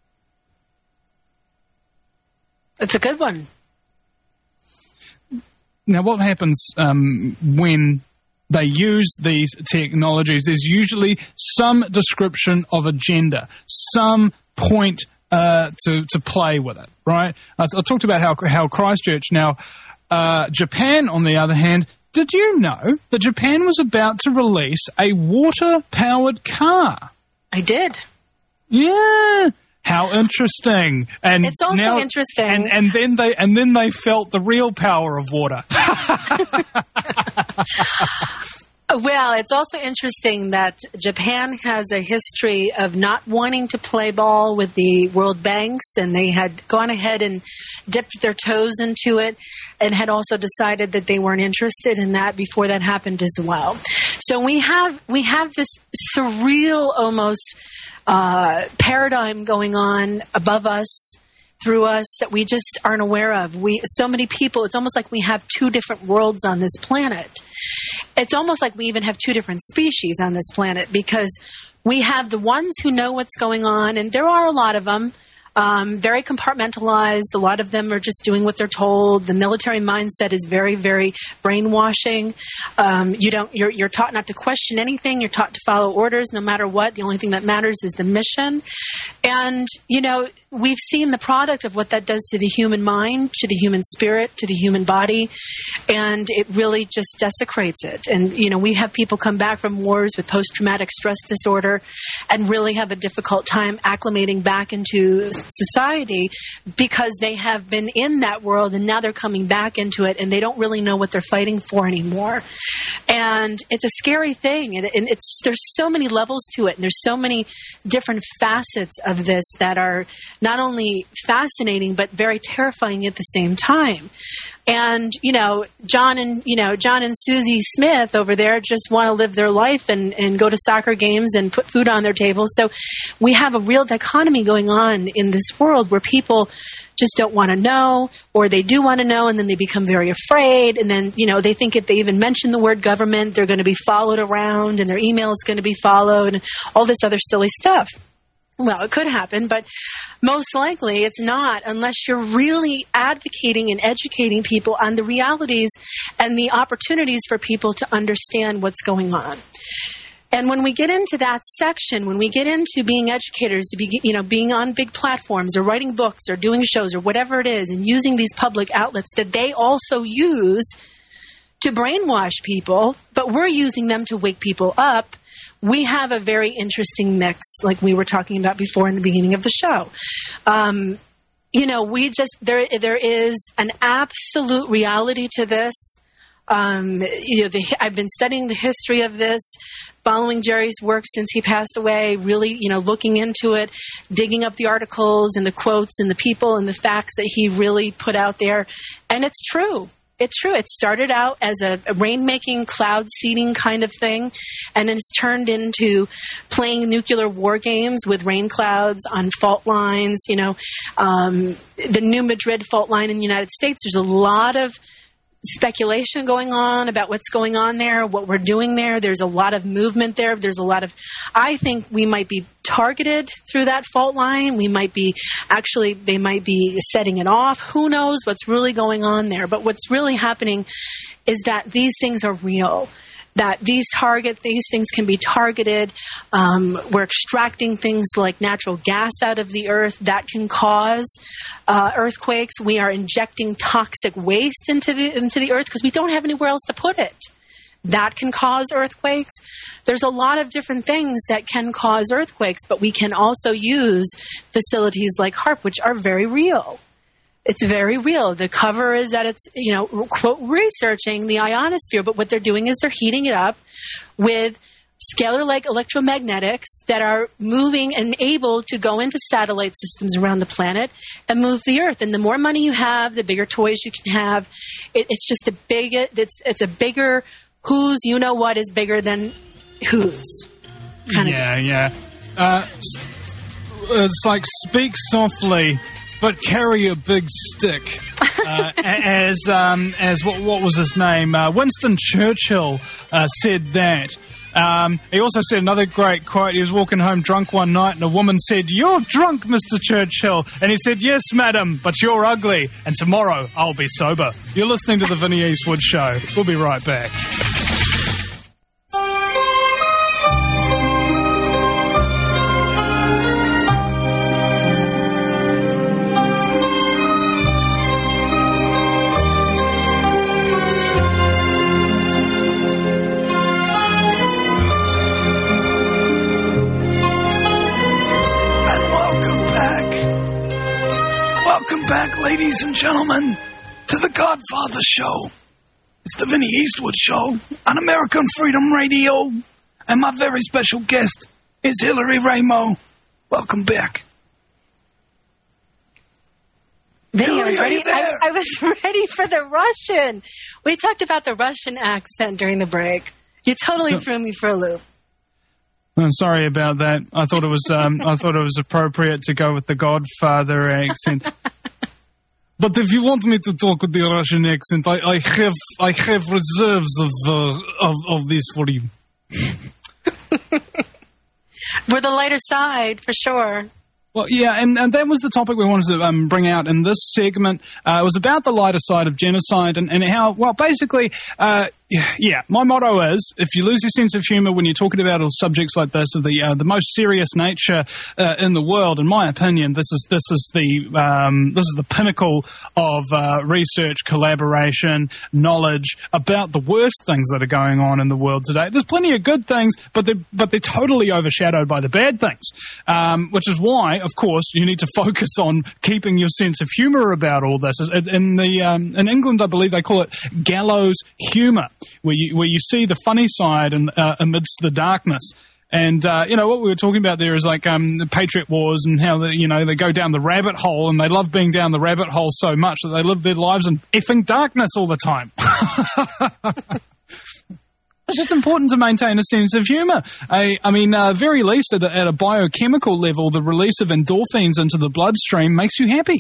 That's a good one. Now, what happens um, when they use these technologies, there's usually some description of agenda, some point uh, to, to play with it, right? I, I talked about how, how Christchurch, now uh, Japan, on the other hand, did you know that Japan was about to release a water-powered car? I did. Yeah. How interesting! And it's also now, interesting. And, and then they and then they felt the real power of water. Well, it's also interesting that Japan has a history of not wanting to play ball with the world banks, and they had gone ahead and dipped their toes into it, and had also decided that they weren't interested in that before that happened as well. So we have we have this surreal, almost uh, paradigm going on above us, through us, that we just aren't aware of. We so many people. It's almost like we have two different worlds on this planet. It's almost like we even have two different species on this planet, because we have the ones who know what's going on, and there are a lot of them, um, very compartmentalized. A lot of them are just doing what they're told. The military mindset is very, very brainwashing. Um, you don't, you're, you're taught not to question anything. You're taught to follow orders no matter what. The only thing that matters is the mission. And, you know, we've seen the product of what that does to the human mind, to the human spirit, to the human body, and it really just desecrates it. And, you know, we have people come back from wars with post-traumatic stress disorder and really have a difficult time acclimating back into society, because they have been in that world and now they're coming back into it and they don't really know what they're fighting for anymore. And it's a scary thing, and it's there's so many levels to it, and there's so many different facets of this that are not only fascinating but very terrifying at the same time. And, you know, John and, you know, John and Susie Smith over there just want to live their life and, and go to soccer games and put food on their table. So we have a real dichotomy going on in this world where people just don't want to know, or they do want to know and then they become very afraid. And then, you know, they think if they even mention the word government, they're going to be followed around and their email is going to be followed and all this other silly stuff. Well, it could happen, but most likely it's not, unless you're really advocating and educating people on the realities and the opportunities for people to understand what's going on. And when we get into that section, when we get into being educators, to be, you know, being on big platforms or writing books or doing shows or whatever it is, and using these public outlets that they also use to brainwash people, but we're using them to wake people up, we have a very interesting mix, like we were talking about before in the beginning of the show. Um, you know, we just, there there is an absolute reality to this. Um, you know, the, I've been studying the history of this, following Jerry's work since he passed away, really, you know, looking into it, digging up the articles and the quotes and the people and the facts that he really put out there. And it's true. It's true. It started out as a, a rain-making, cloud seeding kind of thing, and then it's turned into playing nuclear war games with rain clouds on fault lines. You know, um, the New Madrid fault line in the United States, there's a lot of speculation going on about what's going on there, what we're doing there. There's a lot of movement there. There's a lot of, I think we might be targeted through that fault line. We might be, actually, they might be setting it off. Who knows what's really going on there? But what's really happening is that these things are real. That these target, these things can be targeted. Um, we're extracting things like natural gas out of the earth that can cause uh, earthquakes. We are injecting toxic waste into the into the earth because we don't have anywhere else to put it. That can cause earthquakes. There's a lot of different things that can cause earthquakes, but we can also use facilities like HAARP, which are very real. It's very real. The cover is that it's, you know, quote, researching the ionosphere, but what they're doing is they're heating it up with scalar-like electromagnetics that are moving and able to go into satellite systems around the planet and move the Earth. And the more money you have, the bigger toys you can have. It, it's just a big, it's, it's a bigger who's, you know what, is bigger than who's. Kind yeah, of. yeah. Uh, it's like speak softly, but carry a big stick. Uh, as um, as what, what was his name? Uh, Winston Churchill uh, said that. Um, he also said another great quote. He was walking home drunk one night, and a woman said, "You're drunk, Mister Churchill." And he said, "Yes, madam, but you're ugly, and tomorrow I'll be sober." You're listening to the Vinnie Eastwood Show. We'll be right back. back, ladies and gentlemen, to the Godfather Show. It's the Vinny Eastwood Show on American Freedom Radio. And my very special guest is Hillary Raimo. Welcome back. Vinny, Hillary, I was ready. are you there? I, I was ready for the Russian. We talked about the Russian accent during the break. You totally No. threw me for a loop. I'm sorry about that. I thought it was um, I thought it was appropriate to go with the Godfather accent. But if you want me to talk with the Russian accent, I, I have I have reserves of uh, of of this for you. We're the lighter side, for sure. Well, yeah, and, and that was the topic we wanted to um, bring out in this segment. Uh, it was about the lighter side of genocide and, and how, well, basically, uh, yeah, my motto is, if you lose your sense of humour when you're talking about subjects like this of the uh, the most serious nature uh, in the world, in my opinion, this is this is the um, this is the pinnacle of uh, research, collaboration, knowledge about the worst things that are going on in the world today. There's plenty of good things, but they're, but they're totally overshadowed by the bad things, um, which is why, of course, you need to focus on keeping your sense of humour about all this. In the um, in England, I believe they call it gallows humour, where you where you see the funny side and uh, amidst the darkness. And uh, you know what we were talking about there is like um, the Patriot Wars and how they, you know they go down the rabbit hole and they love being down the rabbit hole so much that they live their lives in effing darkness all the time. It's just important to maintain a sense of humour. I, I mean, uh, very least at a, at a biochemical level, the release of endorphins into the bloodstream makes you happy.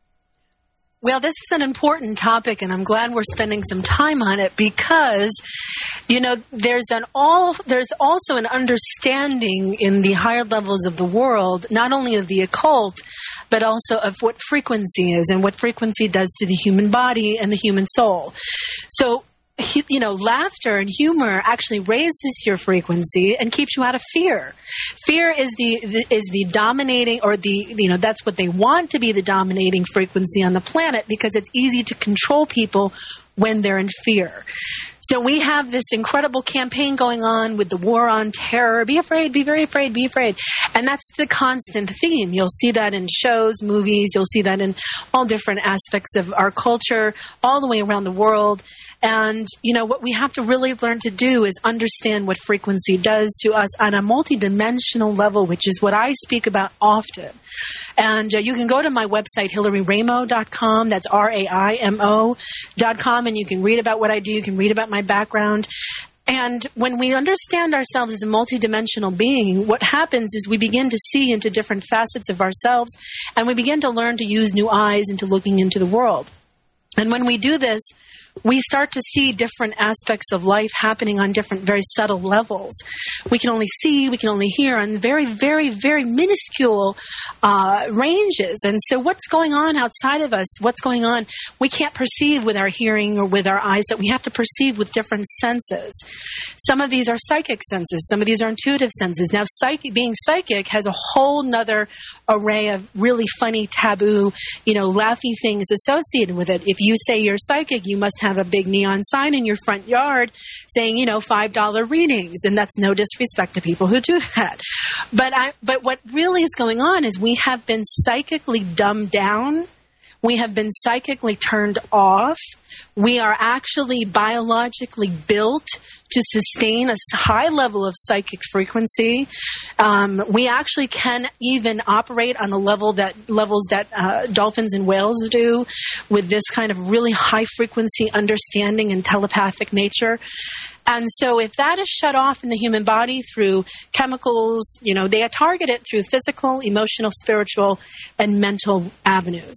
Well, this is an important topic, and I'm glad we're spending some time on it because, you know, there's an all there's also an understanding in the higher levels of the world, not only of the occult, but also of what frequency is and what frequency does to the human body and the human soul. So, you know, laughter and humor actually raises your frequency and keeps you out of fear. Fear is the, the is the dominating, or the, you know, that's what they want to be the dominating frequency on the planet because it's easy to control people when they're in fear. So we have this incredible campaign going on with the war on terror. Be afraid, be very afraid, be afraid. And that's the constant theme. You'll see that in shows, movies. You'll see that in all different aspects of our culture all the way around the world. And, you know, what we have to really learn to do is understand what frequency does to us on a multidimensional level, which is what I speak about often. And uh, you can go to my website, hillary raimo dot com. That's R A I M O dot com. And you can read about what I do. You can read about my background. And when we understand ourselves as a multidimensional being, what happens is we begin to see into different facets of ourselves, and we begin to learn to use new eyes into looking into the world. And when we do this, we start to see different aspects of life happening on different, very subtle levels. We can only see, we can only hear on very, very, very minuscule uh, ranges. And so what's going on outside of us, what's going on, we can't perceive with our hearing or with our eyes, that we have to perceive with different senses. Some of these are psychic senses. Some of these are intuitive senses. Now, psychic, being psychic has a whole nother array of really funny, taboo, you know, laughy things associated with it. If you say you're psychic, you must have a big neon sign in your front yard saying, you know, five dollar readings. And that's no disrespect to people who do that. But I, but what really is going on is we have been psychically dumbed down. We have been psychically turned off. We are actually biologically built to sustain a high level of psychic frequency. Um, we actually can even operate on the level that levels that uh, dolphins and whales do, with this kind of really high frequency understanding and telepathic nature. And so if that is shut off in the human body through chemicals, you know, they target it through physical, emotional, spiritual, and mental avenues.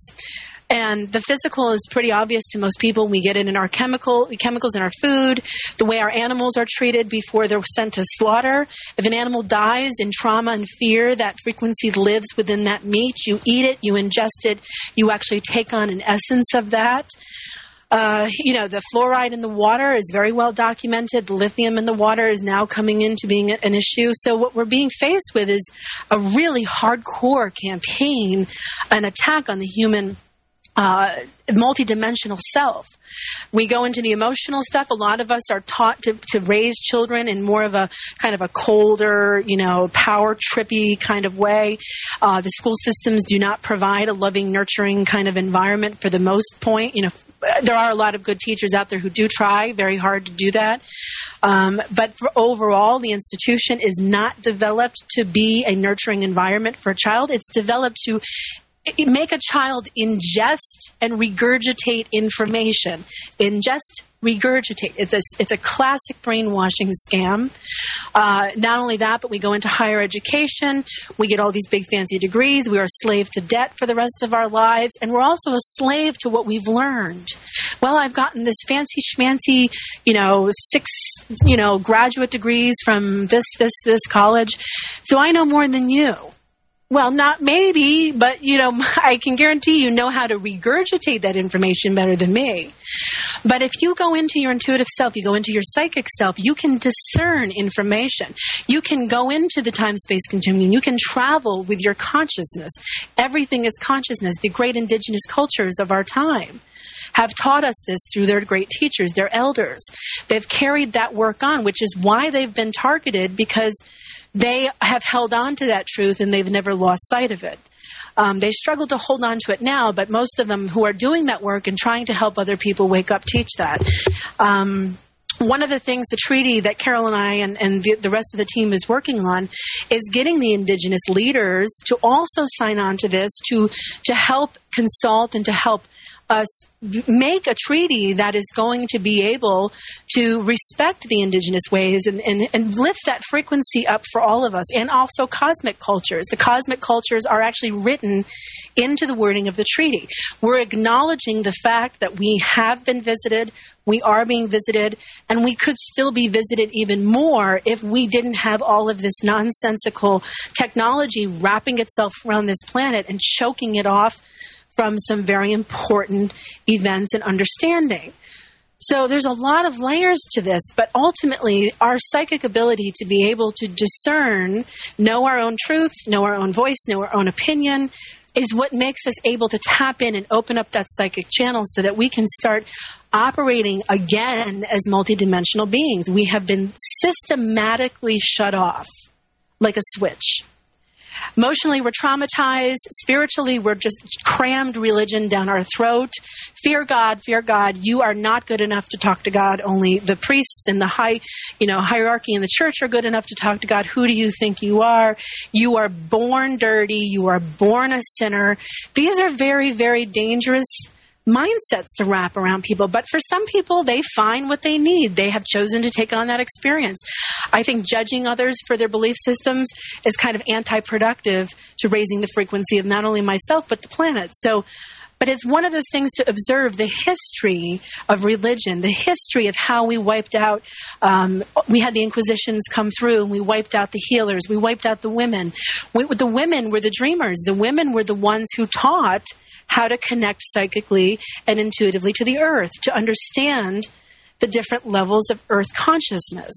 And the physical is pretty obvious to most people. We get it in our chemical chemicals in our food, the way our animals are treated before they're sent to slaughter. If an animal dies in trauma and fear, that frequency lives within that meat. You eat it, you ingest it, you actually take on an essence of that. Uh, you know, the fluoride in the water is very well documented. The lithium in the water is now coming into being an issue. So what we're being faced with is a really hardcore campaign, an attack on the human uh, multidimensional self. We go into the emotional stuff. A lot of us are taught to, to raise children in more of a kind of a colder, you know, power trippy kind of way. Uh, the school systems do not provide a loving, nurturing kind of environment for the most point. You know, there are a lot of good teachers out there who do try very hard to do that. Um, but for overall, the institution is not developed to be a nurturing environment for a child. It's developed to make a child ingest and regurgitate information. Ingest, regurgitate. It's a, it's a classic brainwashing scam. Uh, not only that, but we go into higher education. We get all these big fancy degrees. We are a slave to debt for the rest of our lives. And we're also a slave to what we've learned. Well, I've gotten this fancy schmancy, you know, six, you know, graduate degrees from this, this, this college. So I know more than you. Well, not maybe, but, you know, I can guarantee you know how to regurgitate that information better than me. But if you go into your intuitive self, you go into your psychic self, you can discern information. You can go into the time-space continuum. You can travel with your consciousness. Everything is consciousness. The great indigenous cultures of our time have taught us this through their great teachers, their elders. They've carried that work on, which is why they've been targeted, because they have held on to that truth and they've never lost sight of it. Um, they struggle to hold on to it now, but most of them who are doing that work and trying to help other people wake up teach that. Um, one of the things, the treaty that Carol and I and, and the, the rest of the team is working on is getting the indigenous leaders to also sign on to this, to, to help consult and to help us make a treaty that is going to be able to respect the indigenous ways and, and, and lift that frequency up for all of us, and also cosmic cultures. The cosmic cultures are actually written into the wording of the treaty. We're acknowledging the fact that we have been visited, we are being visited, and we could still be visited even more if we didn't have all of this nonsensical technology wrapping itself around this planet and choking it off from some very important events and understanding. So there's a lot of layers to this, but ultimately our psychic ability to be able to discern, know our own truth, know our own voice, know our own opinion, is what makes us able to tap in and open up that psychic channel so that we can start operating again as multidimensional beings. We have been systematically shut off like a switch. Emotionally, we're traumatized. Spiritually, we're just crammed religion down our throat. Fear God, fear God. You are not good enough to talk to God. Only the priests and the high, you know, hierarchy in the church are good enough to talk to God. Who do you think you are? You are born dirty. You are born a sinner. These are very, very dangerous mindsets to wrap around people. But for some people, they find what they need. They have chosen to take on that experience. I think judging others for their belief systems is kind of anti-productive to raising the frequency of not only myself, but the planet. So, but it's one of those things to observe the history of religion, the history of how we wiped out, um, we had the Inquisitions come through and we wiped out the healers, we wiped out the women. We, the women were the dreamers. The women were the ones who taught how to connect psychically and intuitively to the earth, to understand the different levels of earth consciousness.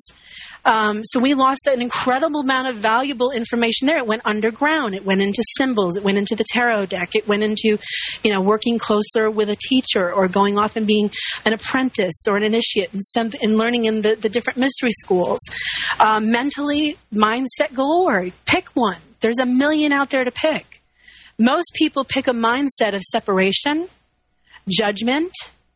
Um, so we lost an incredible amount of valuable information there. It went underground. It went into symbols. It went into the tarot deck. It went into, you know, working closer with a teacher or going off and being an apprentice or an initiate and, some, and learning in the, the different mystery schools. Um, mentally, mindset galore. Pick one. There's a million out there to pick. Most people pick a mindset of separation, judgment,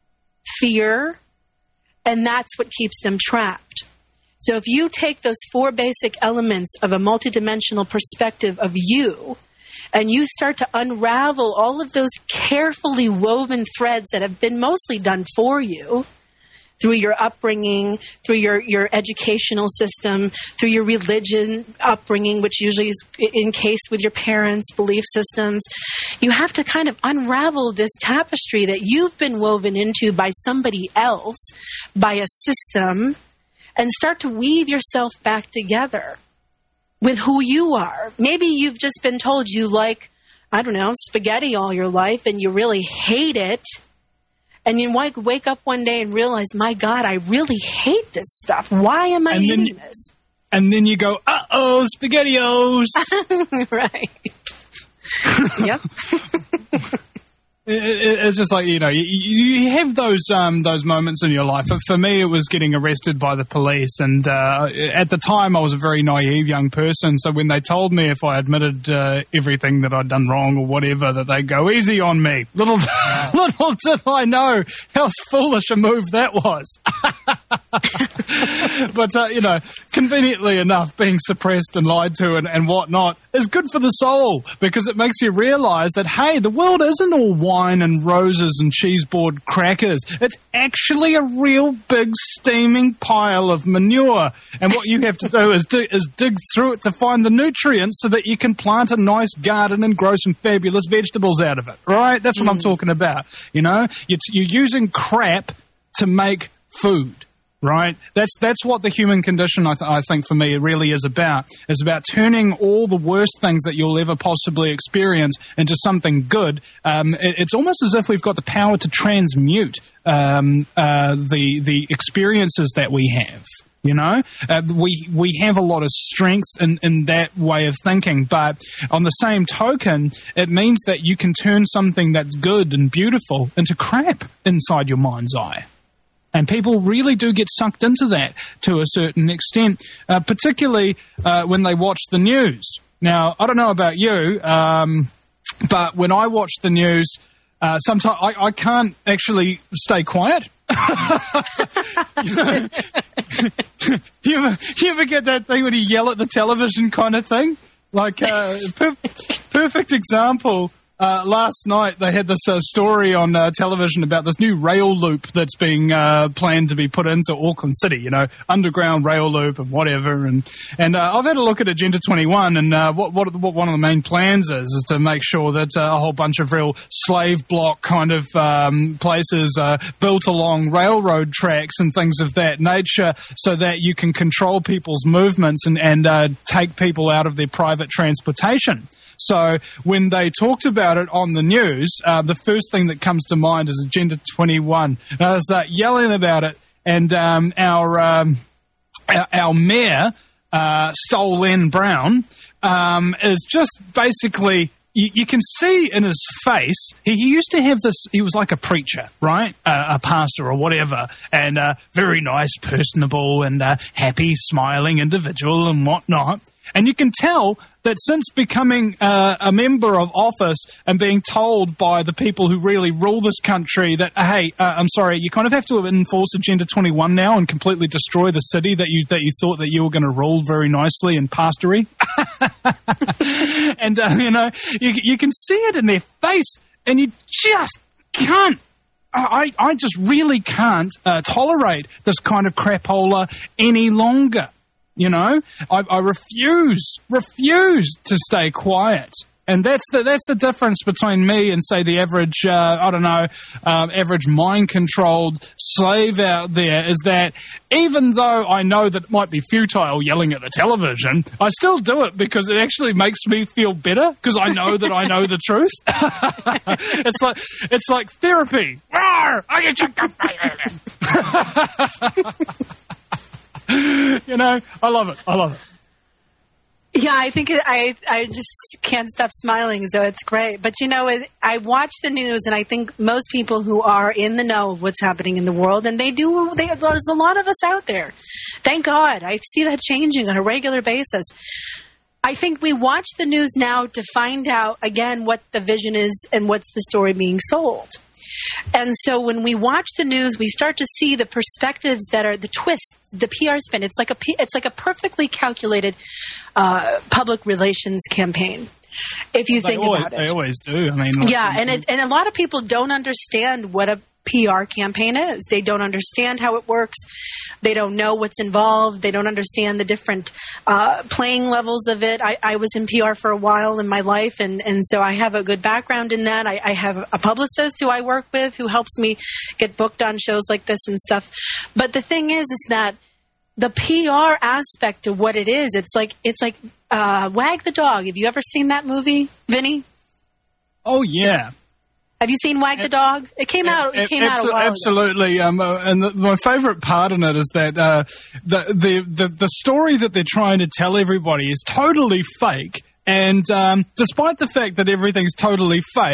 fear, and that's what keeps them trapped. So if you take those four basic elements of a multidimensional perspective of you, and you start to unravel all of those carefully woven threads that have been mostly done for you, through your upbringing, through your, your educational system, through your religion upbringing, which usually is encased with your parents' belief systems. You have to kind of unravel this tapestry that you've been woven into by somebody else, by a system, and start to weave yourself back together with who you are. Maybe you've just been told you like, I don't know, spaghetti all your life and you really hate it. And you might wake up one day and realize, my God, I really hate this stuff. Why am I and eating then, this? And then you go, uh-oh, SpaghettiOs. Right. Yep. It's just like, you know, you, you have those um, those moments in your life. For me, it was getting arrested by the police, and uh, at the time, I was a very naive young person. So when they told me if I admitted uh, everything that I'd done wrong or whatever, that they'd go easy on me. Little, little did I know how foolish a move that was. But uh, you know, conveniently enough, being suppressed and lied to and, and whatnot is good for the soul, because it makes you realise that, hey, the world isn't all wine and roses and cheeseboard crackers. It's actually a real big steaming pile of manure. And what you have to do is, dig, is dig through it to find the nutrients so that you can plant a nice garden and grow some fabulous vegetables out of it, right? That's what mm. I'm talking about, you know? You're, you're using crap to make food. Right, that's that's what the human condition, I, th- I think, for me, it really is about. Is about turning all the worst things that you'll ever possibly experience into something good. Um, it, it's almost as if we've got the power to transmute um, uh, the the experiences that we have. You know, uh, we we have a lot of strength in, in that way of thinking, but on the same token, it means that you can turn something that's good and beautiful into crap inside your mind's eye. And people really do get sucked into that to a certain extent, uh, particularly uh, when they watch the news. Now, I don't know about you, um, but when I watch the news, uh, sometimes I, I can't actually stay quiet. you, know, you, ever, you ever get that thing when you yell at the television kind of thing? Like, uh, per- perfect example. Uh, last night they had this uh, story on uh, television about this new rail loop that's being uh, planned to be put into Auckland City, you know, underground rail loop and whatever. And and uh, I've had a look at Agenda twenty-one, and uh, what, what what one of the main plans is is to make sure that uh, a whole bunch of real slave block kind of um, places are built along railroad tracks and things of that nature, so that you can control people's movements and, and uh, take people out of their private transportation. So when they talked about it on the news, uh, the first thing that comes to mind is Agenda twenty-one. And I was uh, yelling about it, and um, our, um, our our mayor, uh, Stolen Brown, um, is just basically. You, you can see in his face, he, he used to have this, he was like a preacher, right? Uh, a pastor or whatever, and uh, very nice, personable, and uh, happy, smiling individual and whatnot. And you can tell that since becoming uh, a member of office and being told by the people who really rule this country that, hey, uh, I'm sorry, you kind of have to enforce Agenda twenty-one now and completely destroy the city that you that you thought that you were going to rule very nicely and pastory. And, uh, you know, you, you can see it in their face, and you just can't. I, I just really can't uh, tolerate this kind of crapola any longer. You know, I, I refuse, refuse to stay quiet. And that's the that's the difference between me and, say, the average, uh, I don't know, um, average mind-controlled slave out there, is that even though I know that it might be futile yelling at the television, I still do it because it actually makes me feel better, because I know that I know the truth. It's like it's like therapy. You know, I love it. I love it. Yeah, I think it, I I just can't stop smiling, so it's great. But, you know, it, I watch the news, and I think most people who are in the know of what's happening in the world, and they do, they, there's a lot of us out there. Thank God. I see that changing on a regular basis. I think we watch the news now to find out, again, what the vision is and what's the story being sold. And so when we watch the news, we start to see the perspectives that are the twists, the P R spin. It's like a it's like a perfectly calculated uh, public relations campaign. If you they think always, about it, they always do. I mean, like, yeah, and it, and a lot of people don't understand what a P R campaign is. They don't understand how it works. They don't know what's involved. They don't understand the different uh, playing levels of it. I, I was in P R for a while in my life, and, and so I have a good background in that. I, I have a publicist who I work with who helps me get booked on shows like this and stuff. But the thing is, is that the P R aspect of what it is, it's like it's like uh, Wag the Dog. Have you ever seen that movie, Vinny? Oh, yeah. Have you seen Wag the Dog? It came out. It came out a while ago. Absolutely. Um, uh, and the, my favourite part in it is that uh, the, the the the story that they're trying to tell everybody is totally fake. And um, despite the fact that everything's totally fake,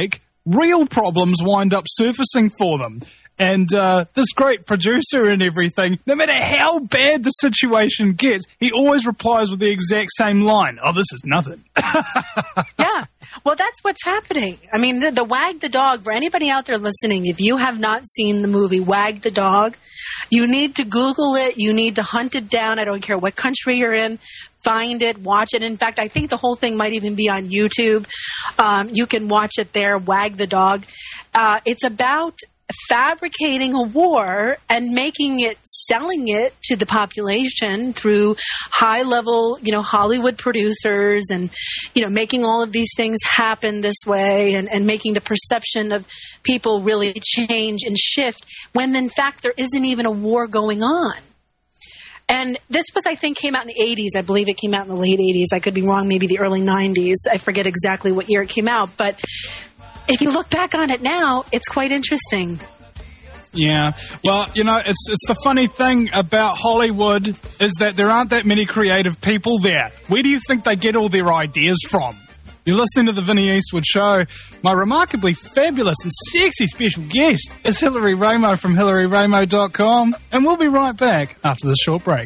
real problems wind up surfacing for them. And uh, this great producer and everything, no matter how bad the situation gets, he always replies with the exact same line. Oh, this is nothing. Yeah. Well, that's what's happening. I mean, the, the Wag the Dog, for anybody out there listening, if you have not seen the movie Wag the Dog, you need to Google it. You need to hunt it down. I don't care what country you're in. Find it, watch it. In fact, I think the whole thing might even be on YouTube. Um, you can watch it there, Wag the Dog. Uh, it's about fabricating a war and making it, selling it to the population through high-level, you know, Hollywood producers and, you know, making all of these things happen this way and, and making the perception of people really change and shift when, in fact, there isn't even a war going on. And this was, I think, came out in the eighties. I believe it came out in the late eighties. I could be wrong, maybe the early nineties. I forget exactly what year it came out. But if you look back on it now, it's quite interesting. Yeah. Well, you know, it's it's the funny thing about Hollywood is that there aren't that many creative people there. Where do you think they get all their ideas from? You're listening to the Vinnie Eastwood Show. My remarkably fabulous and sexy special guest is Hilary Rainbow from Hilary Rainbow dot com. And we'll be right back after this short break.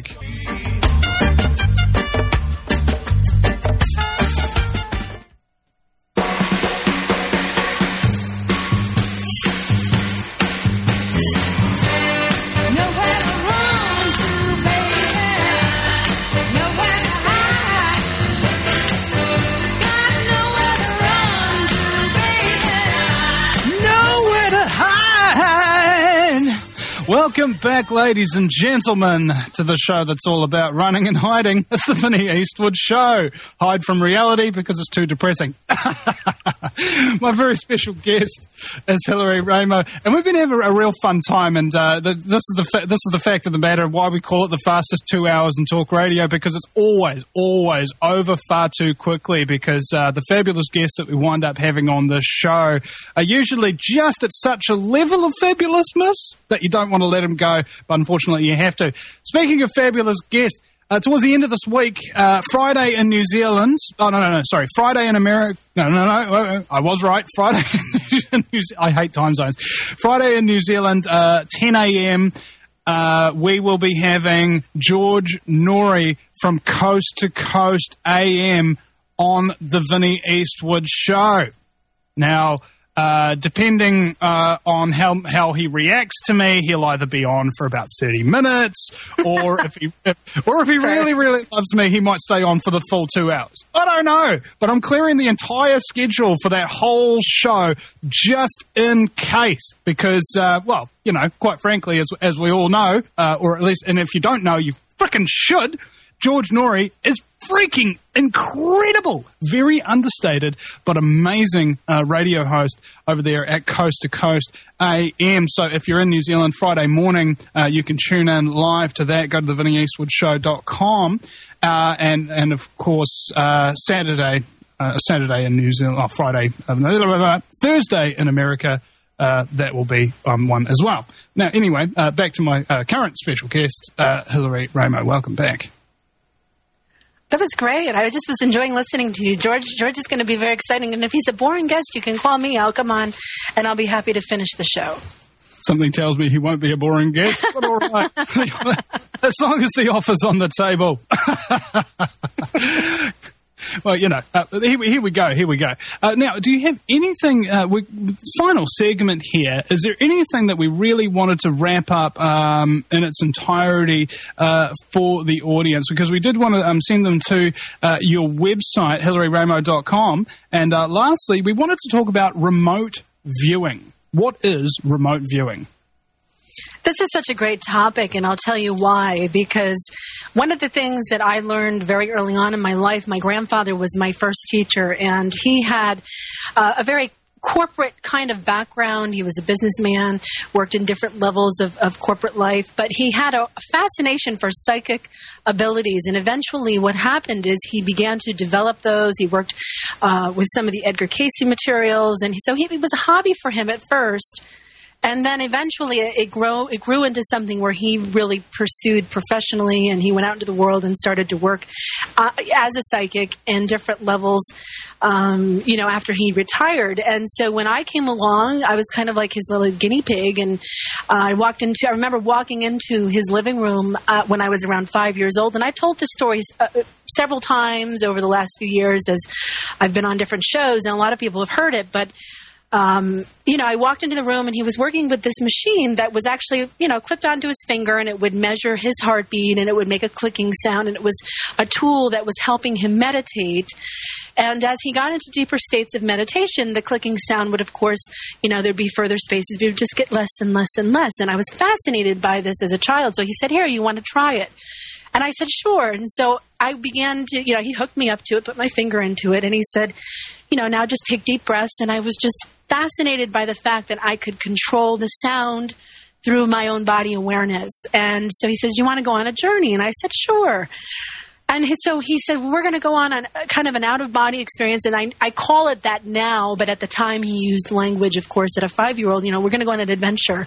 Welcome back, ladies and gentlemen, to the show that's all about running and hiding. It's the Vinnie Eastwood Show. Hide from reality because it's too depressing. My very special guest is Hilary Rainbow, and we've been having a real fun time. And uh, the, this is the fa- this is the fact of the matter of why we call it the fastest two hours in talk radio, because it's always, always over far too quickly. Because uh, the fabulous guests that we wind up having on this show are usually just at such a level of fabulousness that you don't want to let them go, but unfortunately you have to. Speaking of fabulous guests, uh, towards the end of this week, uh, Friday in New Zealand, oh no, no, no, sorry, Friday in America, no, no, no, I was right, Friday in New Zealand, I hate time zones. Friday in New Zealand, uh, ten a.m., uh, we will be having George Noory from Coast to Coast A M on the Vinnie Eastwood Show. Now, Uh, depending uh, on how how he reacts to me, he'll either be on for about thirty minutes, or if he if, or if he really really loves me, he might stay on for the full two hours. I don't know, but I'm clearing the entire schedule for that whole show just in case, because uh, well, you know, quite frankly, as as we all know, uh, or at least, and if you don't know, you frickin' should. George Noory is freaking incredible, very understated, but amazing uh, radio host over there at Coast to Coast A M. So if you're in New Zealand Friday morning, uh, you can tune in live to that. Go to the Vinnie Eastwood Show dot com. Uh, and, and, of course, uh, Saturday, uh, Saturday in New Zealand, oh, Friday, uh, Thursday in America, uh, that will be on one as well. Now, anyway, uh, back to my uh, current special guest, uh, Hilary Rainbow. Welcome back. That was great. I just was enjoying listening to you. George George is going to be very exciting. And if he's a boring guest, you can call me. I'll come on, and I'll be happy to finish the show. Something tells me he won't be a boring guest, but all right. As long as the offer's on the table. Well, you know, uh, here, here we go, here we go. Uh, now, do you have anything, uh, we, final segment here, is there anything that we really wanted to wrap up um, in its entirety uh, for the audience? Because we did want to um, send them to uh, your website, Hilary Rainbow dot com. And uh, lastly, we wanted to talk about remote viewing. What is remote viewing? This is such a great topic, and I'll tell you why. Because one of the things that I learned very early on in my life, my grandfather was my first teacher, and he had uh, a very corporate kind of background. He was a businessman, worked in different levels of, of corporate life, but he had a fascination for psychic abilities. And eventually what happened is he began to develop those. He worked uh, with some of the Edgar Cayce materials, and he, so he, it was a hobby for him at first. And then eventually it, it, grow, it grew into something where he really pursued professionally, and he went out into the world and started to work uh, as a psychic in different levels um, you know, after he retired. And so when I came along, I was kind of like his little guinea pig. And uh, I walked into, I remember walking into his living room uh, when I was around five years old. And I've told this story uh, several times over the last few years as I've been on different shows, and a lot of people have heard it. But Um, you know, I walked into the room and he was working with this machine that was actually, you know, clipped onto his finger, and it would measure his heartbeat and it would make a clicking sound. And it was a tool that was helping him meditate. And as he got into deeper states of meditation, the clicking sound would, of course, you know, there'd be further spaces, but it would just get less and less and less. And I was fascinated by this as a child. So he said, "Here, you want to try it?" And I said, "Sure." And so I began to, you know, he hooked me up to it, put my finger into it, and he said, you know, "Now just take deep breaths." And I was just fascinated by the fact that I could control the sound through my own body awareness. And so he says, "You want to go on a journey?" And I said, "Sure." And so he said, "We're going to go on a kind of an out-of-body experience." And I, I call it that now, but at the time he used language, of course, at a five-year-old, you know, "We're going to go on an adventure."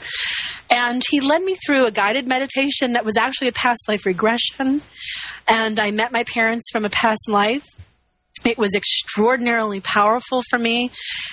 And he led me through a guided meditation that was actually a past life regression. And I met my parents from a past life. It was extraordinarily powerful for me.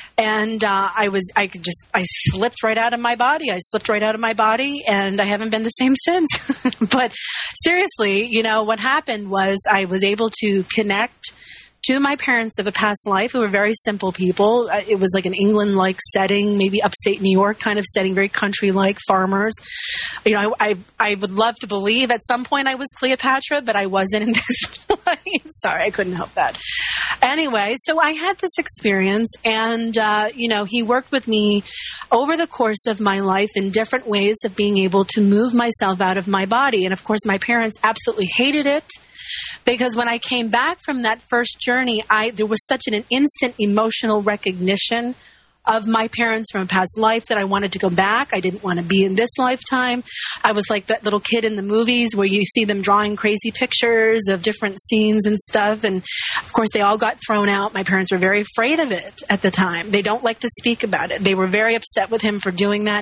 And uh, I was, I could just, I slipped right out of my body. I slipped right out of my body, and I haven't been the same since. But seriously, you know, what happened was I was able to connect to my parents of a past life who were very simple people. It was like an England-like setting, maybe upstate New York kind of setting, very country-like, farmers. You know, I, I I would love to believe at some point I was Cleopatra, but I wasn't in this life. Sorry, I couldn't help that. Anyway, so I had this experience, and, uh, you know, he worked with me over the course of my life in different ways of being able to move myself out of my body. And, of course, my parents absolutely hated it. Because when I came back from that first journey, I there was such an instant emotional recognition of my parents from a past life that I wanted to go back. I didn't want to be in this lifetime. I was like that little kid in the movies where you see them drawing crazy pictures of different scenes and stuff. And, of course, they all got thrown out. My parents were very afraid of it at the time. They don't like to speak about it. They were very upset with him for doing that.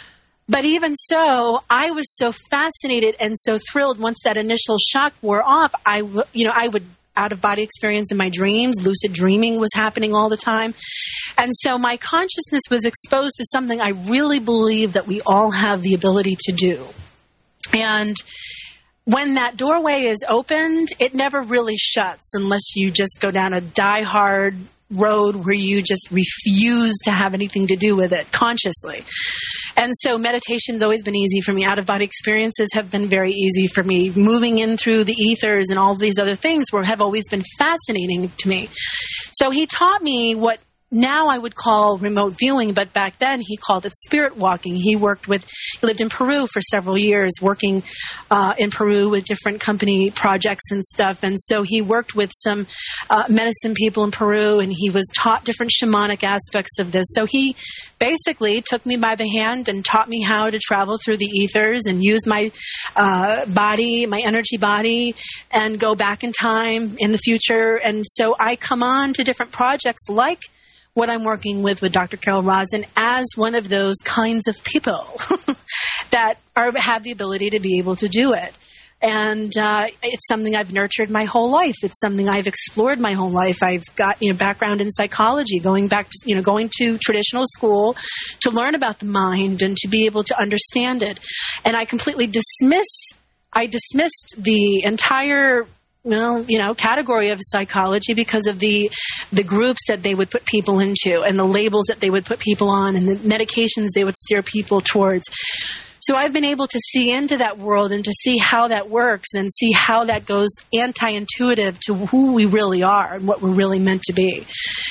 But even so, I was so fascinated and so thrilled once that initial shock wore off. I, w- you know, I would out-of-body experience in my dreams. Lucid dreaming was happening all the time. And so my consciousness was exposed to something I really believe that we all have the ability to do. And when that doorway is opened, it never really shuts unless you just go down a die-hard road where you just refuse to have anything to do with it consciously. And so meditation's always been easy for me. Out-of-body experiences have been very easy for me. Moving in through the ethers and all these other things were, have always been fascinating to me. So he taught me what now I would call remote viewing, but back then he called it spirit walking. He worked with, he lived in Peru for several years, working uh, in Peru with different company projects and stuff. And so he worked with some uh, medicine people in Peru, and he was taught different shamanic aspects of this. So he basically took me by the hand and taught me how to travel through the ethers and use my uh, body, my energy body, and go back in time in the future. And so I come on to different projects like what I'm working with with Doctor Carol Rosin as one of those kinds of people that are, have the ability to be able to do it. And uh, it's something I've nurtured my whole life. It's something I've explored my whole life. I've got, you know, background in psychology, going back to, you know, going to traditional school to learn about the mind and to be able to understand it. And I completely dismiss, I dismissed the entire well, you know, category of psychology because of the the groups that they would put people into and the labels that they would put people on and the medications they would steer people towards. So I've been able to see into that world and to see how that works and see how that goes anti-intuitive to who we really are and what we're really meant to be.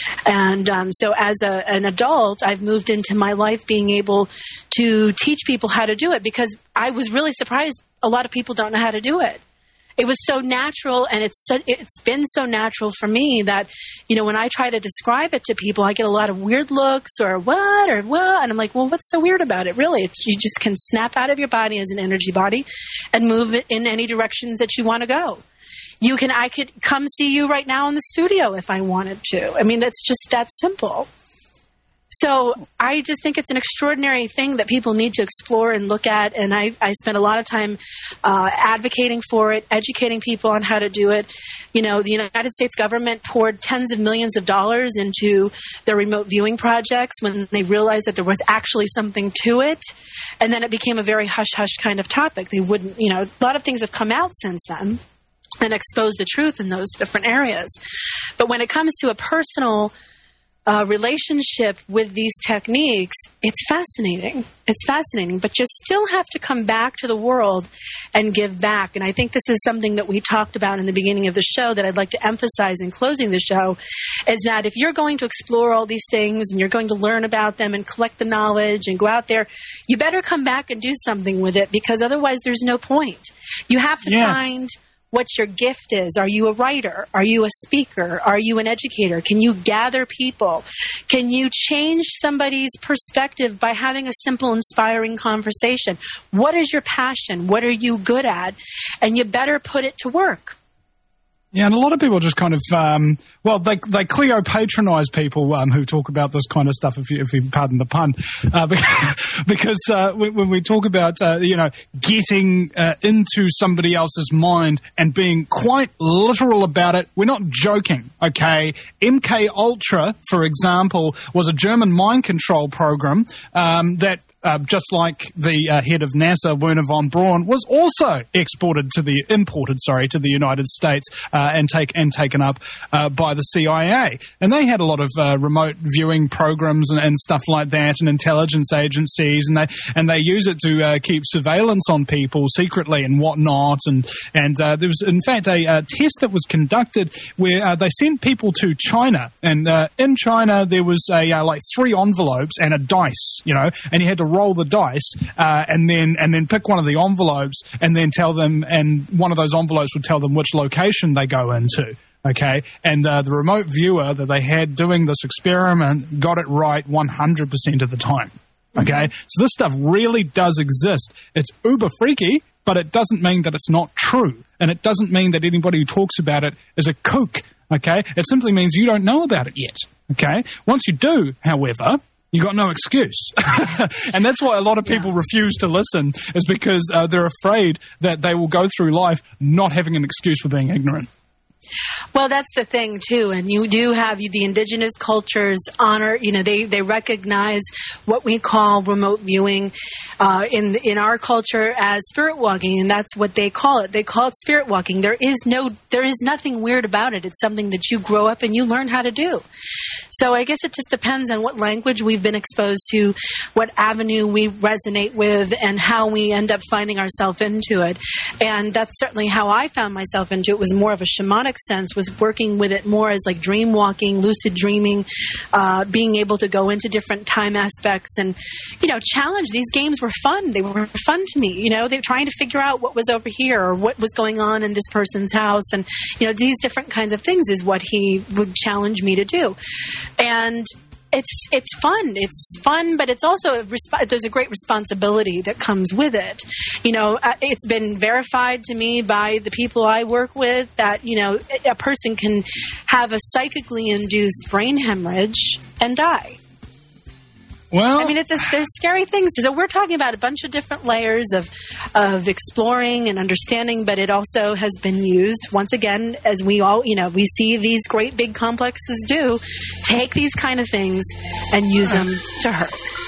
And um, so as a, an adult, I've moved into my life being able to teach people how to do it because I was really surprised a lot of people don't know how to do it. It was so natural, and it's so, it's been so natural for me that, you know, when I try to describe it to people, I get a lot of weird looks or what or what, and I'm like, well, what's so weird about it? Really, it's, you just can snap out of your body as an energy body and move it in any directions that you want to go. You can, I could come see you right now in the studio if I wanted to. I mean, that's just that simple. So I just think it's an extraordinary thing that people need to explore and look at, and I, I spent a lot of time uh, advocating for it, educating people on how to do it. You know, the United States government poured tens of millions of dollars into their remote viewing projects when they realized that there was actually something to it, and then it became a very hush-hush kind of topic. They wouldn't, you know, a lot of things have come out since then and exposed the truth in those different areas. But when it comes to a personal Uh, relationship with these techniques, it's fascinating. It's fascinating, but you still have to come back to the world and give back. And I think this is something that we talked about in the beginning of the show that I'd like to emphasize in closing the show, is that if you're going to explore all these things and you're going to learn about them and collect the knowledge and go out there, you better come back and do something with it, because otherwise there's no point. You have to yeah. find what your gift is. Are you a writer? Are you a speaker? Are you an educator? Can you gather people? Can you change somebody's perspective by having a simple, inspiring conversation? What is your passion? What are you good at? And you better put it to work. Yeah, and a lot of people just kind of, um, well, they they Cleo-patronize people um, who talk about this kind of stuff, if you, if you pardon the pun, uh, because uh, when, when we talk about, uh, you know, getting uh, into somebody else's mind and being quite literal about it, we're not joking, okay? M K Ultra, for example, was a German mind control program um, that Uh, just like the uh, head of NASA, Werner von Braun, was also exported to the imported, sorry, to the United States uh, and take and taken up uh, by the C I A. And they had a lot of uh, remote viewing programs and, and stuff like that, and intelligence agencies, and they and they use it to uh, keep surveillance on people secretly and whatnot. And and uh, there was in fact a, a test that was conducted where uh, they sent people to China, and uh, in China there was a uh, like three envelopes and a dice, you know, and you had to roll the dice uh, and then and then pick one of the envelopes and then tell them, and one of those envelopes would tell them which location they go into. Okay, and uh, the remote viewer that they had doing this experiment got it right one hundred percent of the time. Okay, mm-hmm. So this stuff really does exist. It's uber freaky, but it doesn't mean that it's not true, and it doesn't mean that anybody who talks about it is a kook. Okay, it simply means you don't know about it yet. Okay, once you do, however, you got no excuse. And that's why a lot of people yeah. refuse to listen, is because uh, they're afraid that they will go through life not having an excuse for being ignorant. Well, that's the thing, too. And you do have the indigenous cultures honor, you know, they, they recognize what we call remote viewing uh, in in our culture as spirit walking, and that's what they call it. They call it spirit walking. There is no, there is nothing weird about it. It's something that you grow up and you learn how to do. So I guess it just depends on what language we've been exposed to, what avenue we resonate with, and how we end up finding ourselves into it. And that's certainly how I found myself into it. Was more of a shamanic sense, was working with it more as like dream walking, lucid dreaming, uh, being able to go into different time aspects and, you know, challenge. These games were fun. They were fun to me. You know, they were trying to figure out what was over here or what was going on in this person's house. And, you know, these different kinds of things is what he would challenge me to do. And it's it's fun. It's fun, but it's also a resp- there's a great responsibility that comes with it. You know, it's been verified to me by the people I work with that, you know, a person can have a psychically induced brain hemorrhage and die. Well, I mean, it's a, there's scary things. So we're talking about a bunch of different layers of of exploring and understanding, but it also has been used, once again, as we all, you know, we see these great big complexes do, take these kind of things and use them to hurt.